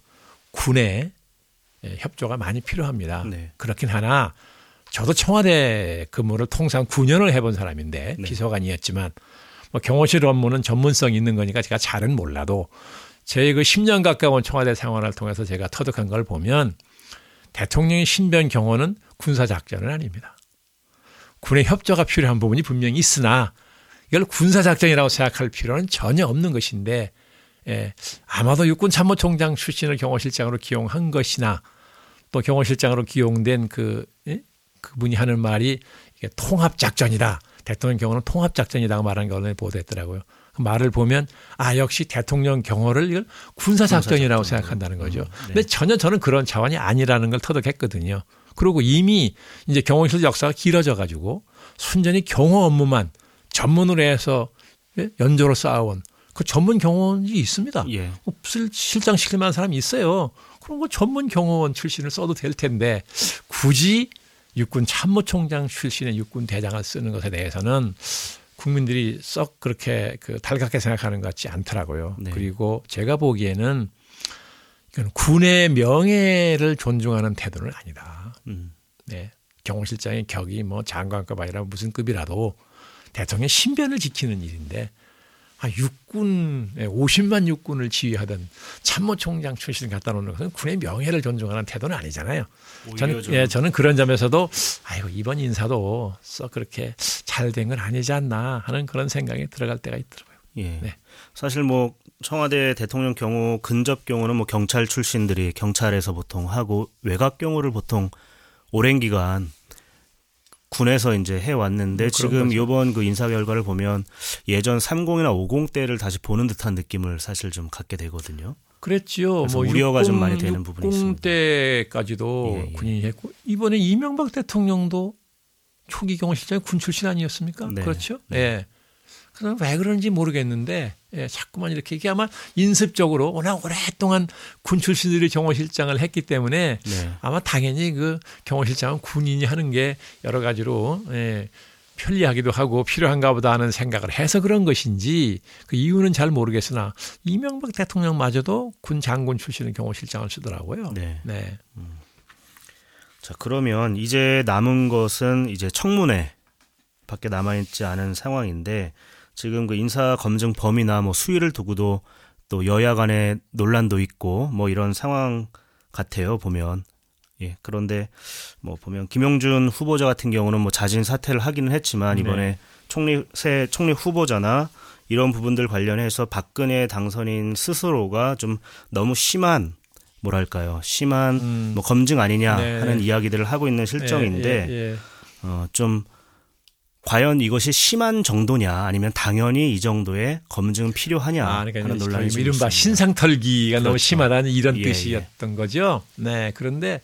군의 협조가 많이 필요합니다. 네. 그렇긴 하나 저도 청와대 근무를 통상 구 년을 해본 사람인데 네. 비서관이었지만 뭐 경호실 업무는 전문성이 있는 거니까 제가 잘은 몰라도 제 그 십 년 가까운 청와대 생활을 통해서 제가 터득한 걸 보면 대통령의 신변 경호는 군사작전은 아닙니다. 군의 협조가 필요한 부분이 분명히 있으나 이걸 군사작전이라고 생각할 필요는 전혀 없는 것인데 예, 아마도 육군 참모총장 출신을 경호실장으로 기용한 것이나 또 경호실장으로 기용된 그, 예? 그분이 하는 말이 이게 통합작전이다. 대통령 경호는 통합작전이라고 말하는 게 언론에 보도했더라고요. 그 말을 보면 아 역시 대통령 경호를 이걸 군사작전이라고 군사작전. 생각한다는 거죠. 음, 네. 근데 전혀 저는 그런 차원이 아니라는 걸 터득했거든요. 그리고 이미 이제 경호실 역사가 길어져 가지고 순전히 경호 업무만 전문으로 해서 연조로 쌓아온 그 전문 경호원이 있습니다. 예. 실장 시킬 만한 사람이 있어요. 그런 거 전문 경호원 출신을 써도 될 텐데 굳이 육군 참모총장 출신의 육군 대장을 쓰는 것에 대해서는 국민들이 썩 그렇게 그 달갑게 생각하는 것 같지 않더라고요. 네. 그리고 제가 보기에는 이건 군의 명예를 존중하는 태도는 아니다. 음. 네. 경호실장의 격이 뭐 장관급 아니라 무슨 급이라도 대통령의 신변을 지키는 일인데 아, 육군, 오십만 육군을 지휘하던 참모총장 출신을 갖다 놓는 것은 군의 명예를 존중하는 태도는 아니잖아요. 저는, 예, 저는 그런 점에서도 아이고, 이번 인사도 썩 그렇게 잘 된 건 아니지 않나 하는 그런 생각이 들어갈 때가 있더라고요. 예. 네. 사실 뭐 청와대 대통령 경호, 근접 경호는 뭐 경찰 출신들이 경찰에서 보통 하고 외곽 경호를 보통 오랜 기간 군에서 이제 해왔는데 음, 지금 거죠. 이번 그 인사 결과를 보면 예전 삼십이나 오십 때를 다시 보는 듯한 느낌을 사실 좀 갖게 되거든요. 그랬죠. 뭐 우려가 육십, 좀 많이 되는 부분이 있습니다. 육십 때까지도 예, 예. 군인이 했고 이번에 이명박 대통령도 초기 경호실장이 군 출신 아니었습니까? 네. 그렇죠. 네. 예. 그래서 왜 그런지 모르겠는데 예, 자꾸만 이렇게 이게 아마 인습적으로 워낙 오랫동안 군 출신들이 경호실장을 했기 때문에 네. 아마 당연히 그 경호실장은 군인이 하는 게 여러 가지로 예, 편리하기도 하고 필요한가 보다 하는 생각을 해서 그런 것인지 그 이유는 잘 모르겠으나 이명박 대통령마저도 군 장군 출신의 경호실장을 쓰더라고요. 네. 네. 음. 자, 그러면 이제 남은 것은 이제 청문회 밖에 남아있지 않은 상황인데 지금 그 인사 검증 범위나 뭐 수위를 두고도 또 여야 간의 논란도 있고 뭐 이런 상황 같아요, 보면. 예, 그런데 뭐 보면 김용준 후보자 같은 경우는 뭐 자진 사퇴를 하기는 했지만 이번에 네. 총리 새 총리 후보자나 이런 부분들 관련해서 박근혜 당선인 스스로가 좀 너무 심한 뭐랄까요 심한 음. 뭐 검증 아니냐 네. 하는 이야기들을 하고 있는 실정인데 네. 예, 예. 어, 좀 과연 이것이 심한 정도냐 아니면 당연히 이 정도의 검증은 필요하냐 아, 그러니까 하는 논란이 좀 이른바 있습니다. 신상털기가 그렇죠. 너무 심하다는 이런 예, 뜻이었던 예. 거죠. 네, 그런데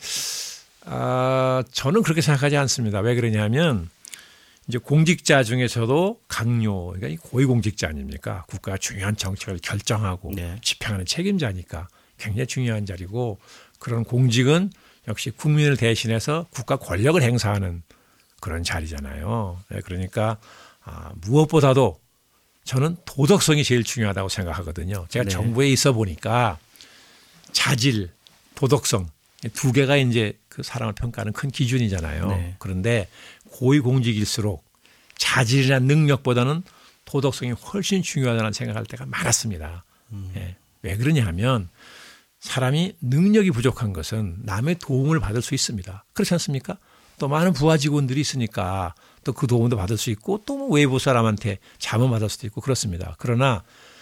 아, 저는 그렇게 생각하지 않습니다. 왜 그러냐면 이제 공직자 중에서도 강요, 그러니까 고위공직자 아닙니까? 국가가 중요한 정책을 결정하고 네. 집행하는 책임자니까 굉장히 중요한 자리고 그런 공직은 역시 국민을 대신해서 국가 권력을 행사하는 그런 자리잖아요. 네, 그러니까 아, 무엇보다도 저는 도덕성이 제일 중요하다고 생각하거든요. 제가 네. 정부에 있어 보니까 자질, 도덕성 두 개가 이제 그 사람을 평가하는 큰 기준이잖아요. 네. 그런데 고위공직일수록 자질이나 능력보다는 도덕성이 훨씬 중요하다는 생각할 때가 많았습니다. 음. 네. 왜 그러냐 하면 사람이 능력이 부족한 것은 남의 도움을 받을 수 있습니다. 그렇지 않습니까? 또 많은 부하 직원들이 있으니까 또 그 도움도 받을 수 있고 또 외부 사람한테 자문받을 수도 있고 그렇습니다. 그러나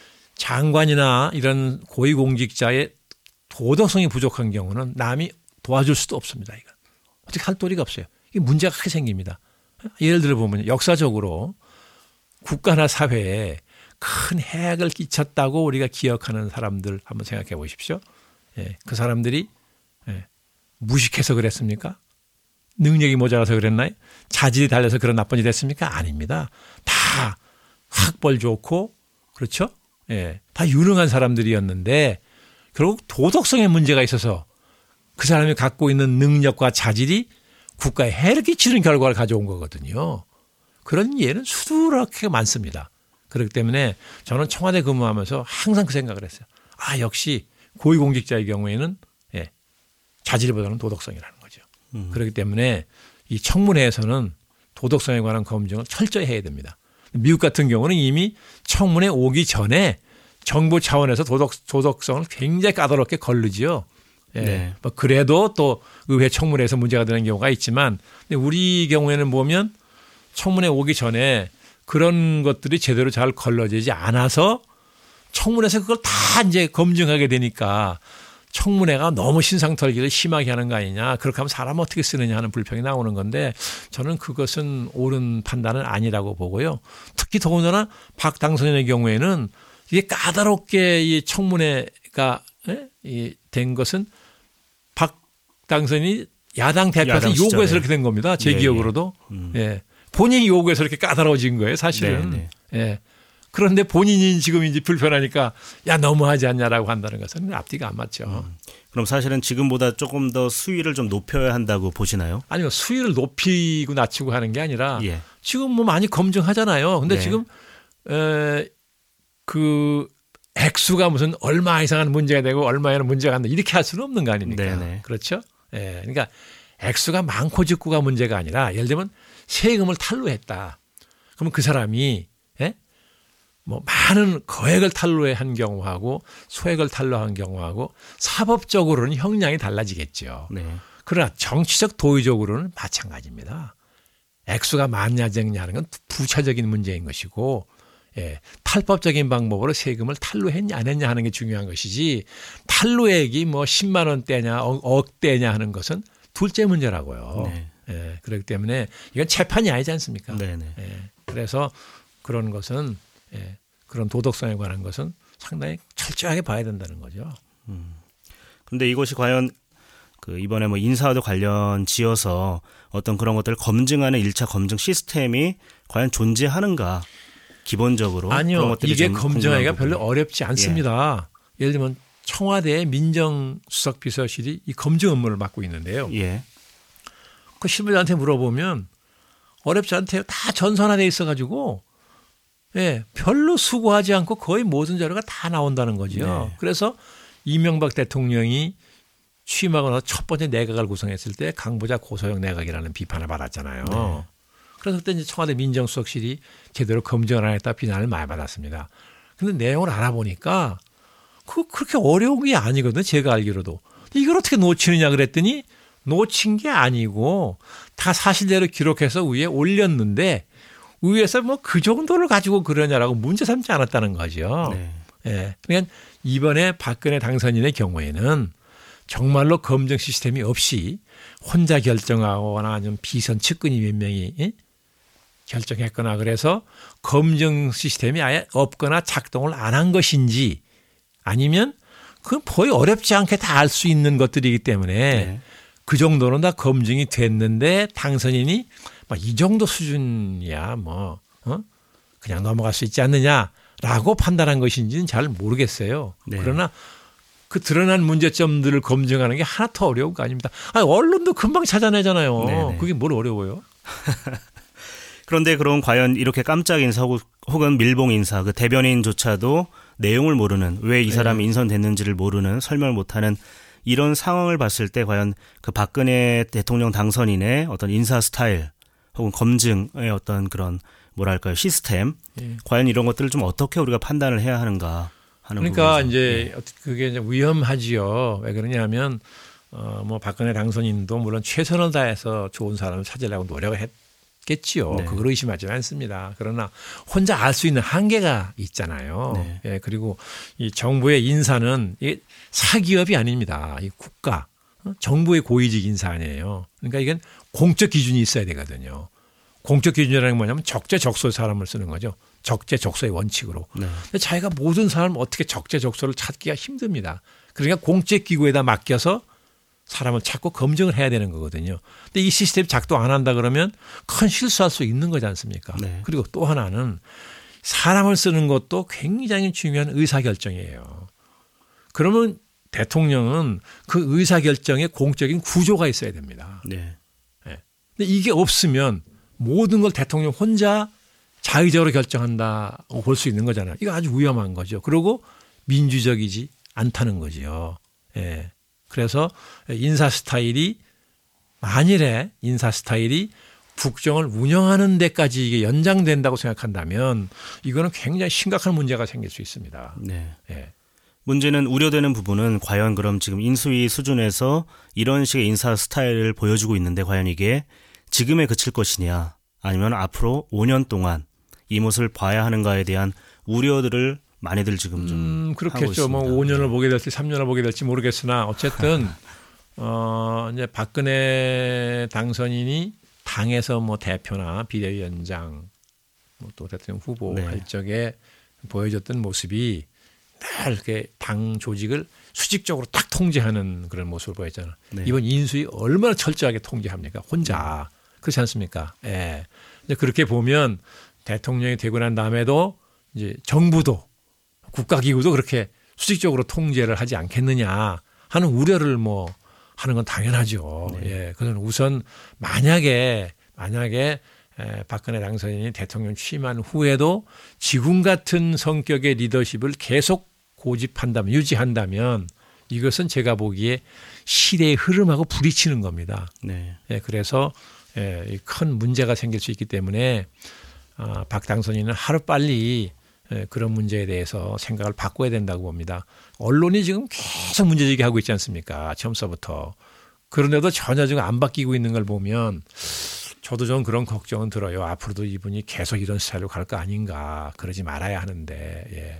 장관이나 이런 고위공직자의 도덕성이 부족한 경우는 남이 도와줄 수도 없습니다. 이건 어떻게 할 도리가 없어요. 이게 문제가 크게 생깁니다. 예를 들어 보면 역사적으로 국가나 사회에 큰 해악을 끼쳤다고 우리가 기억하는 사람들 한번 생각해 보십시오. 예, 그 사람들이 예, 무식해서 그랬습니까? 능력이 모자라서 그랬나요? 자질이 달려서 그런 나쁜 일이 됐습니까? 아닙니다. 다 학벌 좋고 그렇죠? 예, 다 유능한 사람들이었는데 결국 도덕성에 문제가 있어서 그 사람이 갖고 있는 능력과 자질이 국가에 해를 끼치는 결과를 가져온 거거든요. 그런 예는 수두룩하게 많습니다. 그렇기 때문에 저는 청와대 근무하면서 항상 그 생각을 했어요. 아, 역시 고위공직자의 경우에는 예, 자질보다는 도덕성이라는 거죠. 음. 그렇기 때문에 이 청문회에서는 도덕성에 관한 검증을 철저히 해야 됩니다. 미국 같은 경우는 이미 청문회 오기 전에 정부 차원에서 도덕, 도덕성을 굉장히 까다롭게 거르지요. 예. 네. 뭐 그래도 또 의회 청문회에서 문제가 되는 경우가 있지만 우리 경우에는 보면 청문회 오기 전에 그런 것들이 제대로 잘 걸러지지 않아서 청문회에서 그걸 다 이제 검증하게 되니까 청문회가 너무 신상털기를 심하게 하는 거 아니냐. 그렇게 하면 사람 어떻게 쓰느냐 하는 불평이 나오는 건데 저는 그것은 옳은 판단은 아니라고 보고요. 특히 더군다나 박 당선인의 경우에는 이게 까다롭게 이 청문회가 된 것은 박 당선인이 야당 대표에서 요구해서 이렇게 된 겁니다. 제 예, 기억으로도. 예. 음. 예. 본인이 요구해서 이렇게 까다로워진 거예요, 사실은. 네, 네. 예. 그런데 본인이 지금 이제 불편하니까 야, 너무하지 않냐라고 한다는 것은 앞뒤가 안 맞죠. 음. 그럼 사실은 지금보다 조금 더 수위를 좀 높여야 한다고 보시나요? 아니요. 수위를 높이고 낮추고 하는 게 아니라 예. 지금 뭐 많이 검증하잖아요. 근데 네. 지금 에, 그 액수가 무슨 얼마 이상은 문제가 되고 얼마에는 문제가 안 돼. 이렇게 할 수는 없는 거 아닙니까? 네네. 그렇죠? 예. 그러니까 액수가 많고 적고가 문제가 아니라 예를 들면 세금을 탈루했다. 그러면 그 사람이 예? 뭐 많은 거액을 탈루한 경우하고 소액을 탈루한 경우하고 사법적으로는 형량이 달라지겠죠. 네. 그러나 정치적 도의적으로는 마찬가지입니다. 액수가 많냐 적냐는 건 부차적인 문제인 것이고 예, 탈법적인 방법으로 세금을 탈루했냐 안 했냐 하는 게 중요한 것이지 탈루액이 뭐 십만 원대냐 억대냐 하는 것은 둘째 문제라고요. 네. 예, 그렇기 때문에 이건 재판이 아니지 않습니까? 네네. 예, 그래서 그런 것은 예, 그런 도덕성에 관한 것은 상당히 철저하게 봐야 된다는 거죠. 음. 그런데 이것이 과연 그 이번에 뭐 인사와도 관련 지어서 어떤 그런 것들을 검증하는 일 차 검증 시스템이 과연 존재하는가? 기본적으로 아니요. 그런 것들이 이게 검증하기가 별로 어렵지 않습니다. 예. 예를 들면 청와대 민정수석비서실이 이 검증 업무를 맡고 있는데요. 예. 그 신부들한테 물어보면 어렵지 않대요. 다 전산화돼 있어가지고 예, 별로 수고하지 않고 거의 모든 자료가 다 나온다는 거죠. 네. 그래서 이명박 대통령이 취임하고 나서 첫 번째 내각을 구성했을 때 강부자 고소형 내각이라는 비판을 받았잖아요. 네. 그래서 그때 이제 청와대 민정수석실이 제대로 검증을 안 했다 비난을 많이 받았습니다. 그런데 내용을 알아보니까 그 그렇게 어려운 게 아니거든요. 제가 알기로도. 이걸 어떻게 놓치느냐 그랬더니 놓친 게 아니고 다 사실대로 기록해서 위에 올렸는데 위에서 뭐 그 정도를 가지고 그러냐라고 문제 삼지 않았다는 거죠. 네. 예. 그러니까 이번에 박근혜 당선인의 경우에는 정말로 검증 시스템이 없이 혼자 결정하거나 아니면 비선 측근이 몇 명이 예? 결정했거나 그래서 검증 시스템이 아예 없거나 작동을 안 한 것인지 아니면 그건 거의 어렵지 않게 다 알 수 있는 것들이기 때문에 네. 그 정도는 다 검증이 됐는데 당선인이 막 이 정도 수준이야 뭐 어? 그냥 넘어갈 수 있지 않느냐라고 판단한 것인지는 잘 모르겠어요. 네. 그러나 그 드러난 문제점들을 검증하는 게 하나 더 어려운 거 아닙니다. 아니, 언론도 금방 찾아내잖아요. 네네. 그게 뭘 어려워요? 그런데 그럼 과연 이렇게 깜짝 인사 혹은 밀봉 인사 그 대변인조차도 내용을 모르는 왜 이 사람이 네. 인선됐는지를 모르는 설명을 못하는 이런 상황을 봤을 때 과연 그 박근혜 대통령 당선인의 어떤 인사 스타일 혹은 검증의 어떤 그런 뭐랄까요 시스템 네. 과연 이런 것들을 좀 어떻게 우리가 판단을 해야 하는가 하는 그러니까 부분에서. 이제 네. 그게 이제 위험하지요. 왜 그러냐면 어 뭐 박근혜 당선인도 물론 최선을 다해서 좋은 사람을 찾으려고 노력을 했겠지요. 네. 그걸 의심하지 않습니다. 그러나 혼자 알 수 있는 한계가 있잖아요. 네. 예, 그리고 이 정부의 인사는 이게 사기업이 아닙니다. 이 국가 정부의 고위직 인사 아니에요. 그러니까 이건 공적 기준이 있어야 되거든요. 공적 기준이라는 게 뭐냐면 적재적소의 사람을 쓰는 거죠. 적재적소의 원칙으로. 네. 근데 자기가 모든 사람을 어떻게 적재적소를 찾기가 힘듭니다. 그러니까 공적기구에다 맡겨서 사람을 찾고 검증을 해야 되는 거거든요. 근데 이 시스템이 작동 안 한다 그러면 큰 실수할 수 있는 거지 않습니까? 네. 그리고 또 하나는 사람을 쓰는 것도 굉장히 중요한 의사결정이에요. 그러면 대통령은 그 의사결정에 공적인 구조가 있어야 됩니다. 네. 네. 근데 이게 없으면 모든 걸 대통령 혼자 자의적으로 결정한다고 볼 수 있는 거잖아요. 이거 아주 위험한 거죠. 그리고 민주적이지 않다는 거죠. 예. 그래서 인사 스타일이 만일에 인사 스타일이 국정을 운영하는 데까지 이게 연장된다고 생각한다면 이거는 굉장히 심각한 문제가 생길 수 있습니다. 네. 예. 문제는 우려되는 부분은 과연 그럼 지금 인수위 수준에서 이런 식의 인사 스타일을 보여주고 있는데 과연 이게 지금에 그칠 것이냐 아니면 앞으로 오 년 동안 이 모습을 봐야 하는가에 대한 우려들을 많이들 지금 좀 음, 그렇겠죠. 하고 있습니다. 뭐 오 년을 보게 될지 삼 년을 보게 될지 모르겠으나 어쨌든 어 이제 박근혜 당선인이 당에서 뭐 대표나 비대위원장 뭐 또 대통령 후보 네. 할 적에 보여줬던 모습이 늘 이렇게 당 조직을 수직적으로 딱 통제하는 그런 모습을 보였잖아요. 네. 이번 인수위 얼마나 철저하게 통제합니까? 혼자. 그렇지 않습니까? 예. 이제 그렇게 보면 대통령이 되고 난 다음에도 이제 정부도 국가기구도 그렇게 수직적으로 통제를 하지 않겠느냐 하는 우려를 뭐 하는 건 당연하죠. 네. 예. 그래서 우선 만약에 만약에 박근혜 당선인이 대통령 취임한 후에도 지금 같은 성격의 리더십을 계속 고집한다면 유지한다면 이것은 제가 보기에 시대의 흐름하고 부딪히는 겁니다. 네. 예. 그래서 예, 큰 문제가 생길 수 있기 때문에 아, 박 당선인은 하루빨리 예, 그런 문제에 대해서 생각을 바꿔야 된다고 봅니다. 언론이 지금 계속 문제제기하고 있지 않습니까? 처음서부터. 그런데도 전혀 지금 안 바뀌고 있는 걸 보면 저도 좀 그런 걱정은 들어요. 앞으로도 이분이 계속 이런 스타일로 갈 거 아닌가. 그러지 말아야 하는데. 예.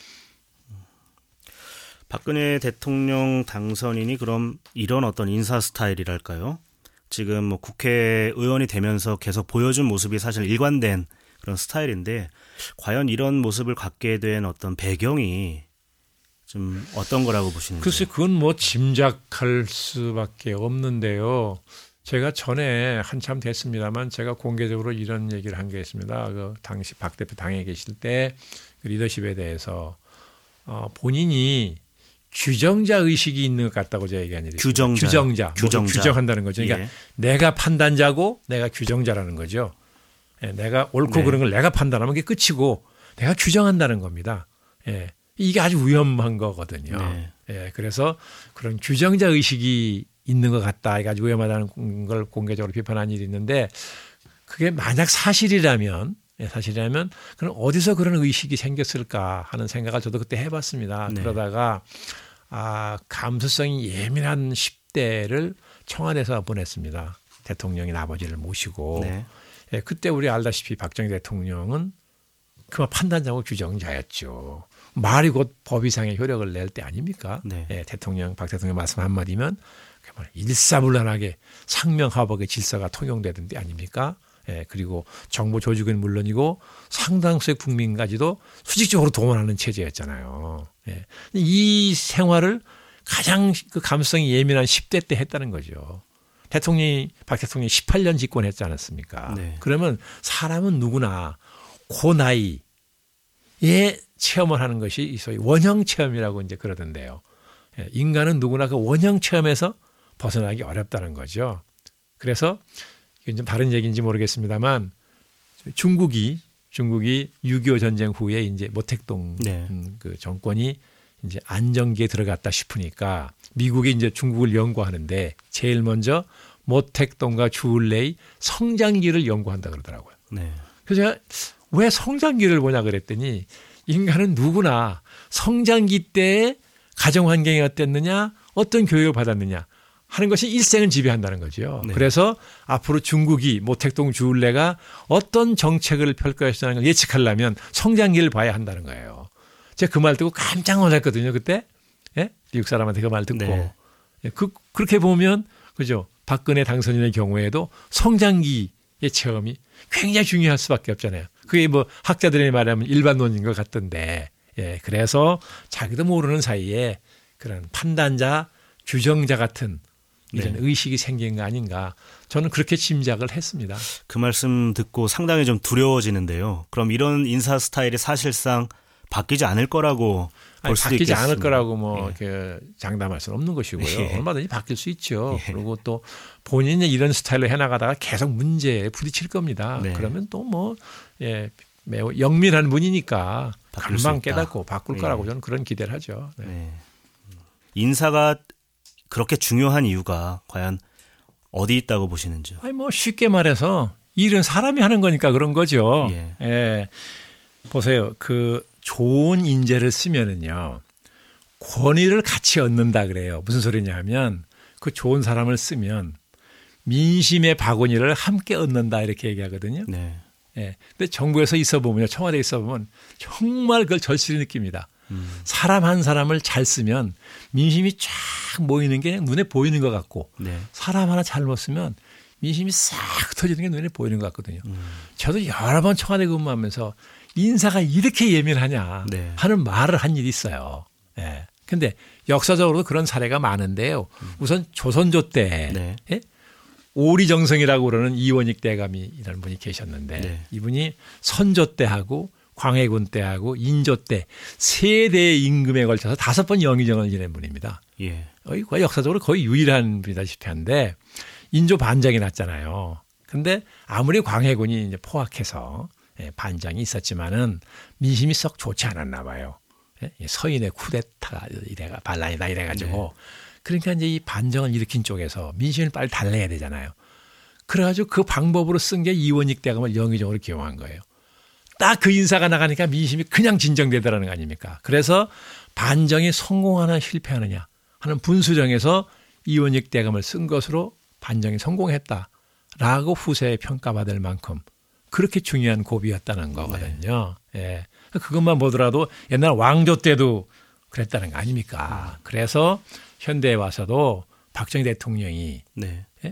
박근혜 대통령 당선인이 그럼 이런 어떤 인사 스타일이랄까요? 지금 뭐 국회의원이 되면서 계속 보여준 모습이 사실 일관된 그런 스타일인데 과연 이런 모습을 갖게 된 어떤 배경이 좀 어떤 거라고 보시는지? 글쎄 그건 뭐 짐작할 수밖에 없는데요. 제가 전에 한참 됐습니다만 제가 공개적으로 이런 얘기를 한 게 있습니다. 그 당시 박 대표 당에 계실 때 그 리더십에 대해서 어 본인이 규정자 의식이 있는 것 같다고 제가 얘기한 일이 규정자. 규정자. 규정자. 규정한다는 거죠. 그러니까 예. 내가 판단자고 내가 규정자라는 거죠. 예, 내가 옳고 네. 그런 걸 내가 판단하면 그게 끝이고 내가 규정한다는 겁니다. 예, 이게 아주 위험한 거거든요. 네. 예, 그래서 그런 규정자 의식이 있는 것 같다. 이게 아주 위험하다는 걸 공개적으로 비판한 일이 있는데 그게 만약 사실이라면 예, 사실이라면 그럼 어디서 그런 의식이 생겼을까 하는 생각을 저도 그때 해봤습니다. 네. 그러다가 아, 감수성이 예민한 십 대를 청와대에서 보냈습니다. 대통령이 아버지를 모시고 네. 예, 그때 우리 알다시피 박정희 대통령은 그만 판단자고 규정자였죠. 말이 곧 법 이상의 효력을 낼 때 아닙니까? 네. 예, 대통령 박 대통령 말씀 한마디면 일사불란하게 상명하복의 질서가 통용되던 때 아닙니까? 예, 그리고 정보 조직은 물론이고 상당수의 국민까지도 수직적으로 동원하는 체제였잖아요. 예. 이 생활을 가장 그 감수성이 예민한 십 대 때 했다는 거죠. 대통령이 박 대통령이 십팔 년 집권했지 않았습니까? 네. 그러면 사람은 누구나 그 나이에 체험을 하는 것이 소위 원형 체험이라고 이제 그러던데요. 예, 인간은 누구나 그 원형 체험에서 벗어나기 어렵다는 거죠. 그래서 이건 좀 다른 얘기인지 모르겠습니다만 중국이 중국이 육이오 전쟁 후에 이제 모택동 네. 그 정권이 이제 안정기에 들어갔다 싶으니까 미국이 이제 중국을 연구하는데 제일 먼저 모택동과 주울레이 성장기를 연구한다 그러더라고요. 네. 그래서 제가 왜 성장기를 보냐 그랬더니 인간은 누구나 성장기 때의 가정 환경이 어땠느냐, 어떤 교육을 받았느냐 하는 것이 일생을 지배한다는 거죠. 네. 그래서 앞으로 중국이 모택동 주울레가 어떤 정책을 펼 것이라는 걸 예측하려면 성장기를 봐야 한다는 거예요. 제가 그 말 듣고 깜짝 놀랐거든요. 그때 예? 미국 사람한테 그 말 듣고 네. 예, 그, 그렇게 보면 그죠. 박근혜 당선인의 경우에도 성장기의 체험이 굉장히 중요할 수밖에 없잖아요. 그게 뭐 학자들의 말하면 일반론인 것 같던데 예, 그래서 자기도 모르는 사이에 그런 판단자, 규정자 같은 이런 네. 의식이 생긴 거 아닌가. 저는 그렇게 짐작을 했습니다. 그 말씀 듣고 상당히 좀 두려워지는데요. 그럼 이런 인사 스타일이 사실상 바뀌지 않을 거라고 볼 아니, 수도 바뀌지 있겠습니다. 않을 거라고 뭐 예. 그 장담할 수는 없는 것이고요. 예. 얼마든지 바뀔 수 있죠. 예. 그리고 또 본인이 이런 스타일로 해나가다가 계속 문제에 부딪힐 겁니다. 네. 그러면 또 뭐 예, 매우 영민한 분이니까 바뀔 수 금방 있다. 깨닫고 바꿀 예. 거라고 저는 그런 기대를 하죠. 네. 네. 인사가 그렇게 중요한 이유가 과연 어디 있다고 보시는지요? 아니 뭐 쉽게 말해서 일은 사람이 하는 거니까 그런 거죠. 예. 예. 보세요. 그 좋은 인재를 쓰면은요. 권위를 같이 얻는다 그래요. 무슨 소리냐 하면 그 좋은 사람을 쓰면 민심의 바구니를 함께 얻는다 이렇게 얘기하거든요. 네. 예. 근데 정부에서 있어 보면요. 청와대에 있어 보면 정말 그걸 절실히 느낍니다. 음. 사람 한 사람을 잘 쓰면 민심이 쫙 모이는 게 눈에 보이는 것 같고 네. 사람 하나 잘못 쓰면 민심이 싹 터지는 게 눈에 보이는 것 같거든요. 음. 저도 여러 번 청와대 근무하면서 인사가 이렇게 예민하냐 네. 하는 말을 한 일이 있어요. 예. 근데 역사적으로도 그런 사례가 많은데요. 우선 조선조 때 네. 예? 오리정성이라고 그러는 이원익 대감이라는 분이 계셨는데 네. 이분이 선조 때하고 광해군 때하고 인조 때 세 대의 임금에 걸쳐서 다섯 번 영의정을 지낸 분입니다. 예. 거의 역사적으로 거의 유일한 분이다시피 한데 인조 반정이 났잖아요. 근데 아무리 광해군이 이제 포악해서 반정이 있었지만은 민심이 썩 좋지 않았나 봐요. 서인의 쿠데타가 이래가 반란이다 이래가지고 네. 그러니까 이제 이 반정을 일으킨 쪽에서 민심을 빨리 달래야 되잖아요. 그래가지고 그 방법으로 쓴 게 이원익 대감을 영의정으로 기용한 거예요. 딱 그 인사가 나가니까 민심이 그냥 진정되더라는 거 아닙니까? 그래서 반정이 성공하나 실패하느냐 하는 분수령에서 이원익 대감을 쓴 것으로 반정이 성공했다라고 후세에 평가받을 만큼 그렇게 중요한 고비였다는 거거든요. 네. 예. 그것만 보더라도 옛날 왕조 때도 그랬다는 거 아닙니까? 그래서 현대에 와서도 박정희 대통령이 네. 예?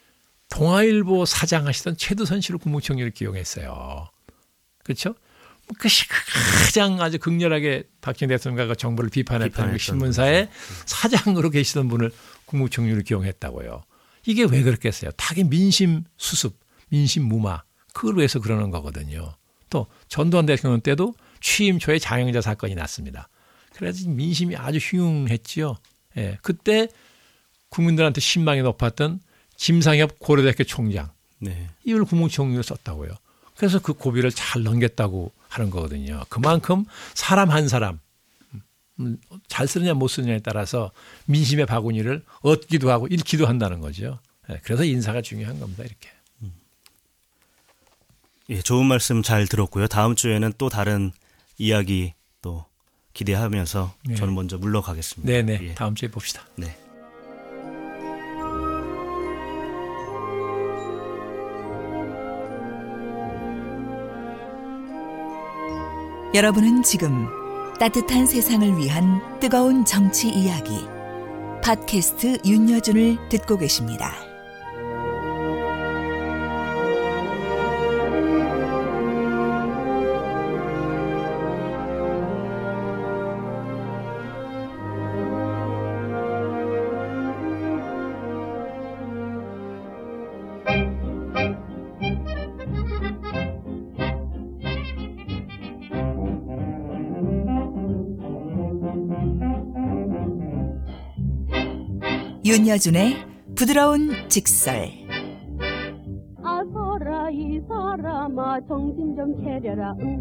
동아일보 사장하시던 최두선 씨를 국무총리를 기용했어요. 그렇죠? 그것이 가장 아주 극렬하게 박정희 대통령과 정부를 비판했던 그 신문사의 사장으로 계시던 분을 국무총리를 기용했다고요. 이게 왜 그렇겠어요? 타겟 민심 수습, 민심 무마 그걸 위해서 그러는 거거든요. 또 전두환 대통령 때도 취임 초에 장영자 사건이 났습니다. 그래서 민심이 아주 흉흉했지요. 예, 그때 국민들한테 신망이 높았던 김상엽 고려대학교 총장 네. 이걸 국무총리로 썼다고요. 그래서 그 고비를 잘 넘겼다고 하는 거거든요. 그만큼 사람 한 사람 잘 쓰느냐 못 쓰느냐에 따라서 민심의 바구니를 얻기도 하고 잃기도 한다는 거죠. 그래서 인사가 중요한 겁니다. 이렇게. 예, 좋은 말씀 잘 들었고요. 다음 주에는 또 다른 이야기 또 기대하면서 네. 저는 먼저 물러가겠습니다. 네네. 예. 다음 주에 봅시다. 네. 여러분은 지금 따뜻한 세상을 위한 뜨거운 정치 이야기 팟캐스트 윤여준을 듣고 계십니다. 윤여준의 부드러운 직설. 아서라 이 사람아 정신 좀 차려라. 응.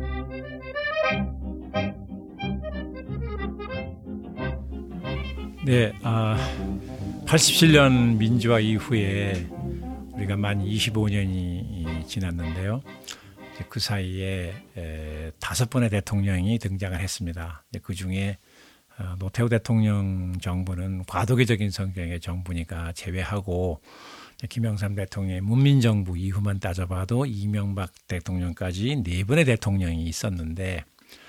네, 아, 팔십칠 년 민주화 이후에 우리가 만 이십오 년이 지났는데요. 그 사이에 에, 다섯 번의 대통령이 등장을 했습니다. 그 중에 노태우 대통령 정부는 과도기적인 성격의 정부니까 제외하고 김영삼 대통령의 문민정부 이후만 따져봐도 이명박 대통령까지 네 번의 대통령이 있었는데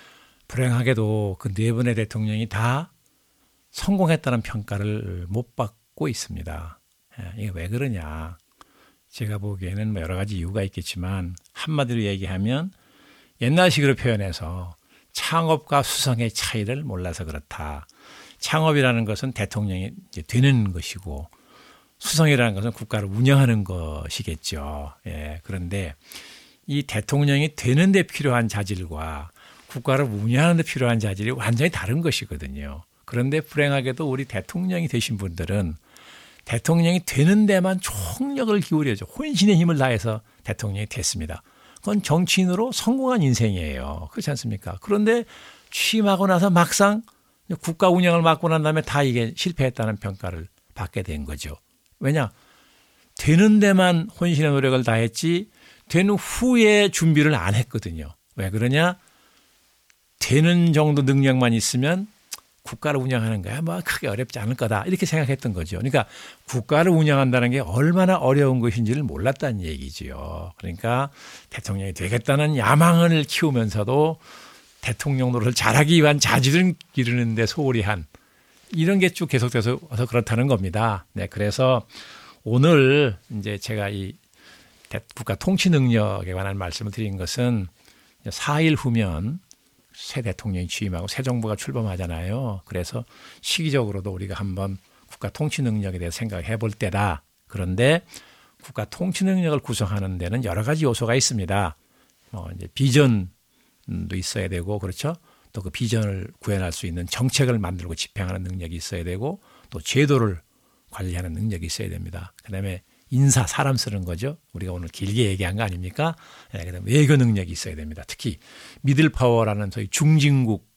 불행하게도 그 네 번의 대통령이 다 성공했다는 평가를 못 받고 있습니다. 이게 왜 그러냐. 제가 보기에는 뭐 여러 가지 이유가 있겠지만 한마디로 얘기하면 옛날식으로 표현해서 창업과 수성의 차이를 몰라서 그렇다. 창업이라는 것은 대통령이 이제 되는 것이고 수성이라는 것은 국가를 운영하는 것이겠죠. 예, 그런데 이 대통령이 되는 데 필요한 자질과 국가를 운영하는 데 필요한 자질이 완전히 다른 것이거든요. 그런데 불행하게도 우리 대통령이 되신 분들은 대통령이 되는 데만 총력을 기울여줘 혼신의 힘을 다해서 대통령이 됐습니다. 그건 정치인으로 성공한 인생이에요. 그렇지 않습니까? 그런데 취임하고 나서 막상 국가 운영을 맡고 난 다음에 다 이게 실패했다는 평가를 받게 된 거죠. 왜냐? 되는 데만 혼신의 노력을 다했지 되는 후에 준비를 안 했거든요. 왜 그러냐? 되는 정도 능력만 있으면 국가를 운영하는 거야 뭐 크게 어렵지 않을 거다 이렇게 생각했던 거죠. 그러니까 국가를 운영한다는 게 얼마나 어려운 것인지를 몰랐다는 얘기지요. 그러니까 대통령이 되겠다는 야망을 키우면서도 대통령 노릇을 잘하기 위한 자질을 기르는 데 소홀히 한 이런 게 쭉 계속돼서 그렇다는 겁니다. 네, 그래서 오늘 이제 제가 이 국가 통치 능력에 관한 말씀을 드린 것은 사 일 후면 새 대통령이 취임하고 새 정부가 출범하잖아요. 그래서 시기적으로도 우리가 한번 국가 통치 능력에 대해서 생각해 볼 때다. 그런데 국가 통치 능력을 구성하는 데는 여러 가지 요소가 있습니다. 뭐 이제 비전도 있어야 되고 그렇죠. 또 그 비전을 구현할 수 있는 정책을 만들고 집행하는 능력이 있어야 되고 또 제도를 관리하는 능력이 있어야 됩니다. 그다음에 인사, 사람 쓰는 거죠. 우리가 오늘 길게 얘기한 거 아닙니까? 네, 그다음에 외교 능력이 있어야 됩니다. 특히 미들 파워라는 소위 중진국,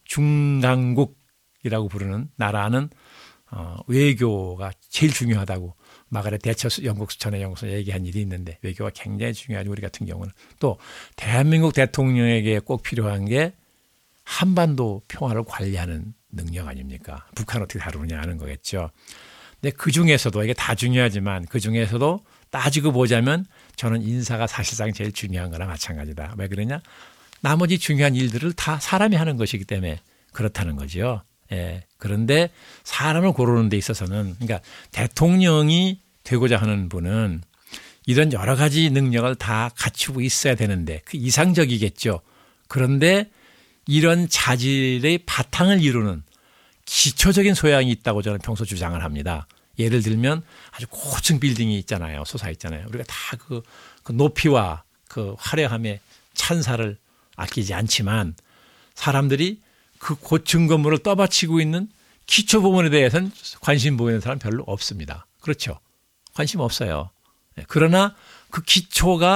중강국이라고 부르는 나라는 어, 외교가 제일 중요하다고 마가렛 대처 영국 전에 연구소 얘기한 일이 있는데 외교가 굉장히 중요하죠. 우리 같은 경우는 또 대한민국 대통령에게 꼭 필요한 게 한반도 평화를 관리하는 능력 아닙니까? 북한 어떻게 다루느냐 하는 거겠죠. 근데 그 중에서도 이게 다 중요하지만 그 중에서도 따지고 보자면 저는 인사가 사실상 제일 중요한 거나 마찬가지다. 왜 그러냐? 나머지 중요한 일들을 다 사람이 하는 것이기 때문에 그렇다는 거죠. 예. 그런데 사람을 고르는 데 있어서는 그러니까 대통령이 되고자 하는 분은 이런 여러 가지 능력을 다 갖추고 있어야 되는데 그 이상적이겠죠. 그런데 이런 자질의 바탕을 이루는 기초적인 소양이 있다고 저는 평소 주장을 합니다. 예를 들면 아주 고층 빌딩이 있잖아요. 솟아 있잖아요. 우리가 다 그 그 높이와 그 화려함의 찬사를 아끼지 않지만 사람들이 그 고층 건물을 떠받치고 있는 기초 부분에 대해서는 관심 보이는 사람 별로 없습니다. 그렇죠. 관심 없어요. 그러나 그 기초가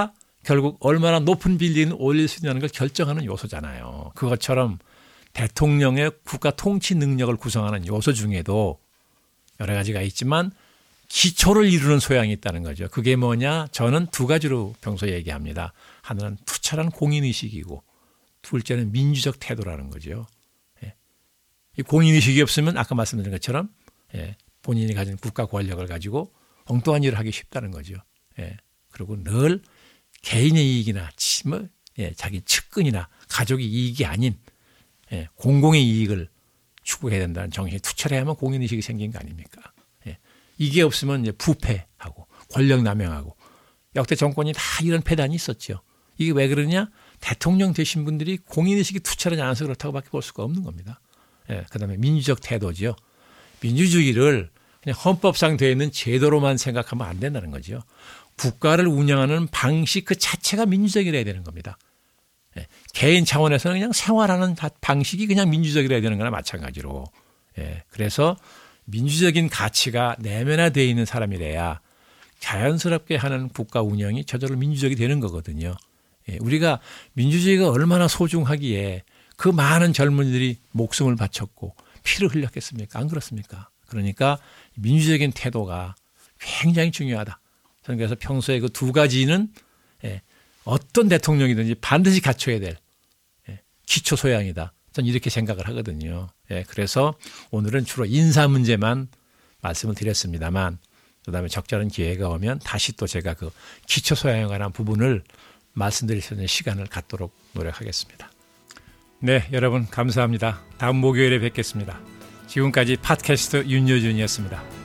결국 얼마나 높은 빌딩을 올릴 수 있냐는 걸 결정하는 요소잖아요. 그것처럼 대통령의 국가 통치 능력을 구성하는 요소 중에도 여러 가지가 있지만 기초를 이루는 소양이 있다는 거죠. 그게 뭐냐? 저는 두 가지로 평소에 얘기합니다. 하나는 투철한 공인의식이고 둘째는 민주적 태도라는 거죠. 예. 이 공인의식이 없으면 아까 말씀드린 것처럼 예. 본인이 가진 국가 권력을 가지고 엉뚱한 일을 하기 쉽다는 거죠. 예. 그리고 늘 개인의 이익이나 뭐, 예. 자기 측근이나 가족의 이익이 아닌 예. 공공의 이익을 추구해야 된다는 정신이 투철해야만 공인의식이 생긴 거 아닙니까? 예. 이게 없으면 이제 부패하고 권력 남용하고 역대 정권이 다 이런 패단이 있었죠. 이게 왜 그러냐? 대통령 되신 분들이 공인의식이 투철하지 않아서 그렇다고밖에 볼 수가 없는 겁니다. 예, 그다음에 민주적 태도죠. 민주주의를 그냥 헌법상 되어 있는 제도로만 생각하면 안 된다는 거죠. 국가를 운영하는 방식 그 자체가 민주적이라야 되는 겁니다. 예, 개인 차원에서는 그냥 생활하는 방식이 그냥 민주적이라야 되는 거나 마찬가지로. 예, 그래서 민주적인 가치가 내면화되어 있는 사람이래야 자연스럽게 하는 국가 운영이 저절로 민주적이 되는 거거든요. 예, 우리가 민주주의가 얼마나 소중하기에 그 많은 젊은이들이 목숨을 바쳤고 피를 흘렸겠습니까? 안 그렇습니까? 그러니까 민주적인 태도가 굉장히 중요하다. 저는 그래서 평소에 그 두 가지는 예, 어떤 대통령이든지 반드시 갖춰야 될 예, 기초 소양이다. 저는 이렇게 생각을 하거든요. 예, 그래서 오늘은 주로 인사 문제만 말씀을 드렸습니다만 그다음에 적절한 기회가 오면 다시 또 제가 그 기초 소양에 관한 부분을 말씀드릴 수 있는 시간을 갖도록 노력하겠습니다. 네, 여러분 감사합니다. 다음 목요일에 뵙겠습니다. 지금까지 팟캐스트 윤여준이었습니다.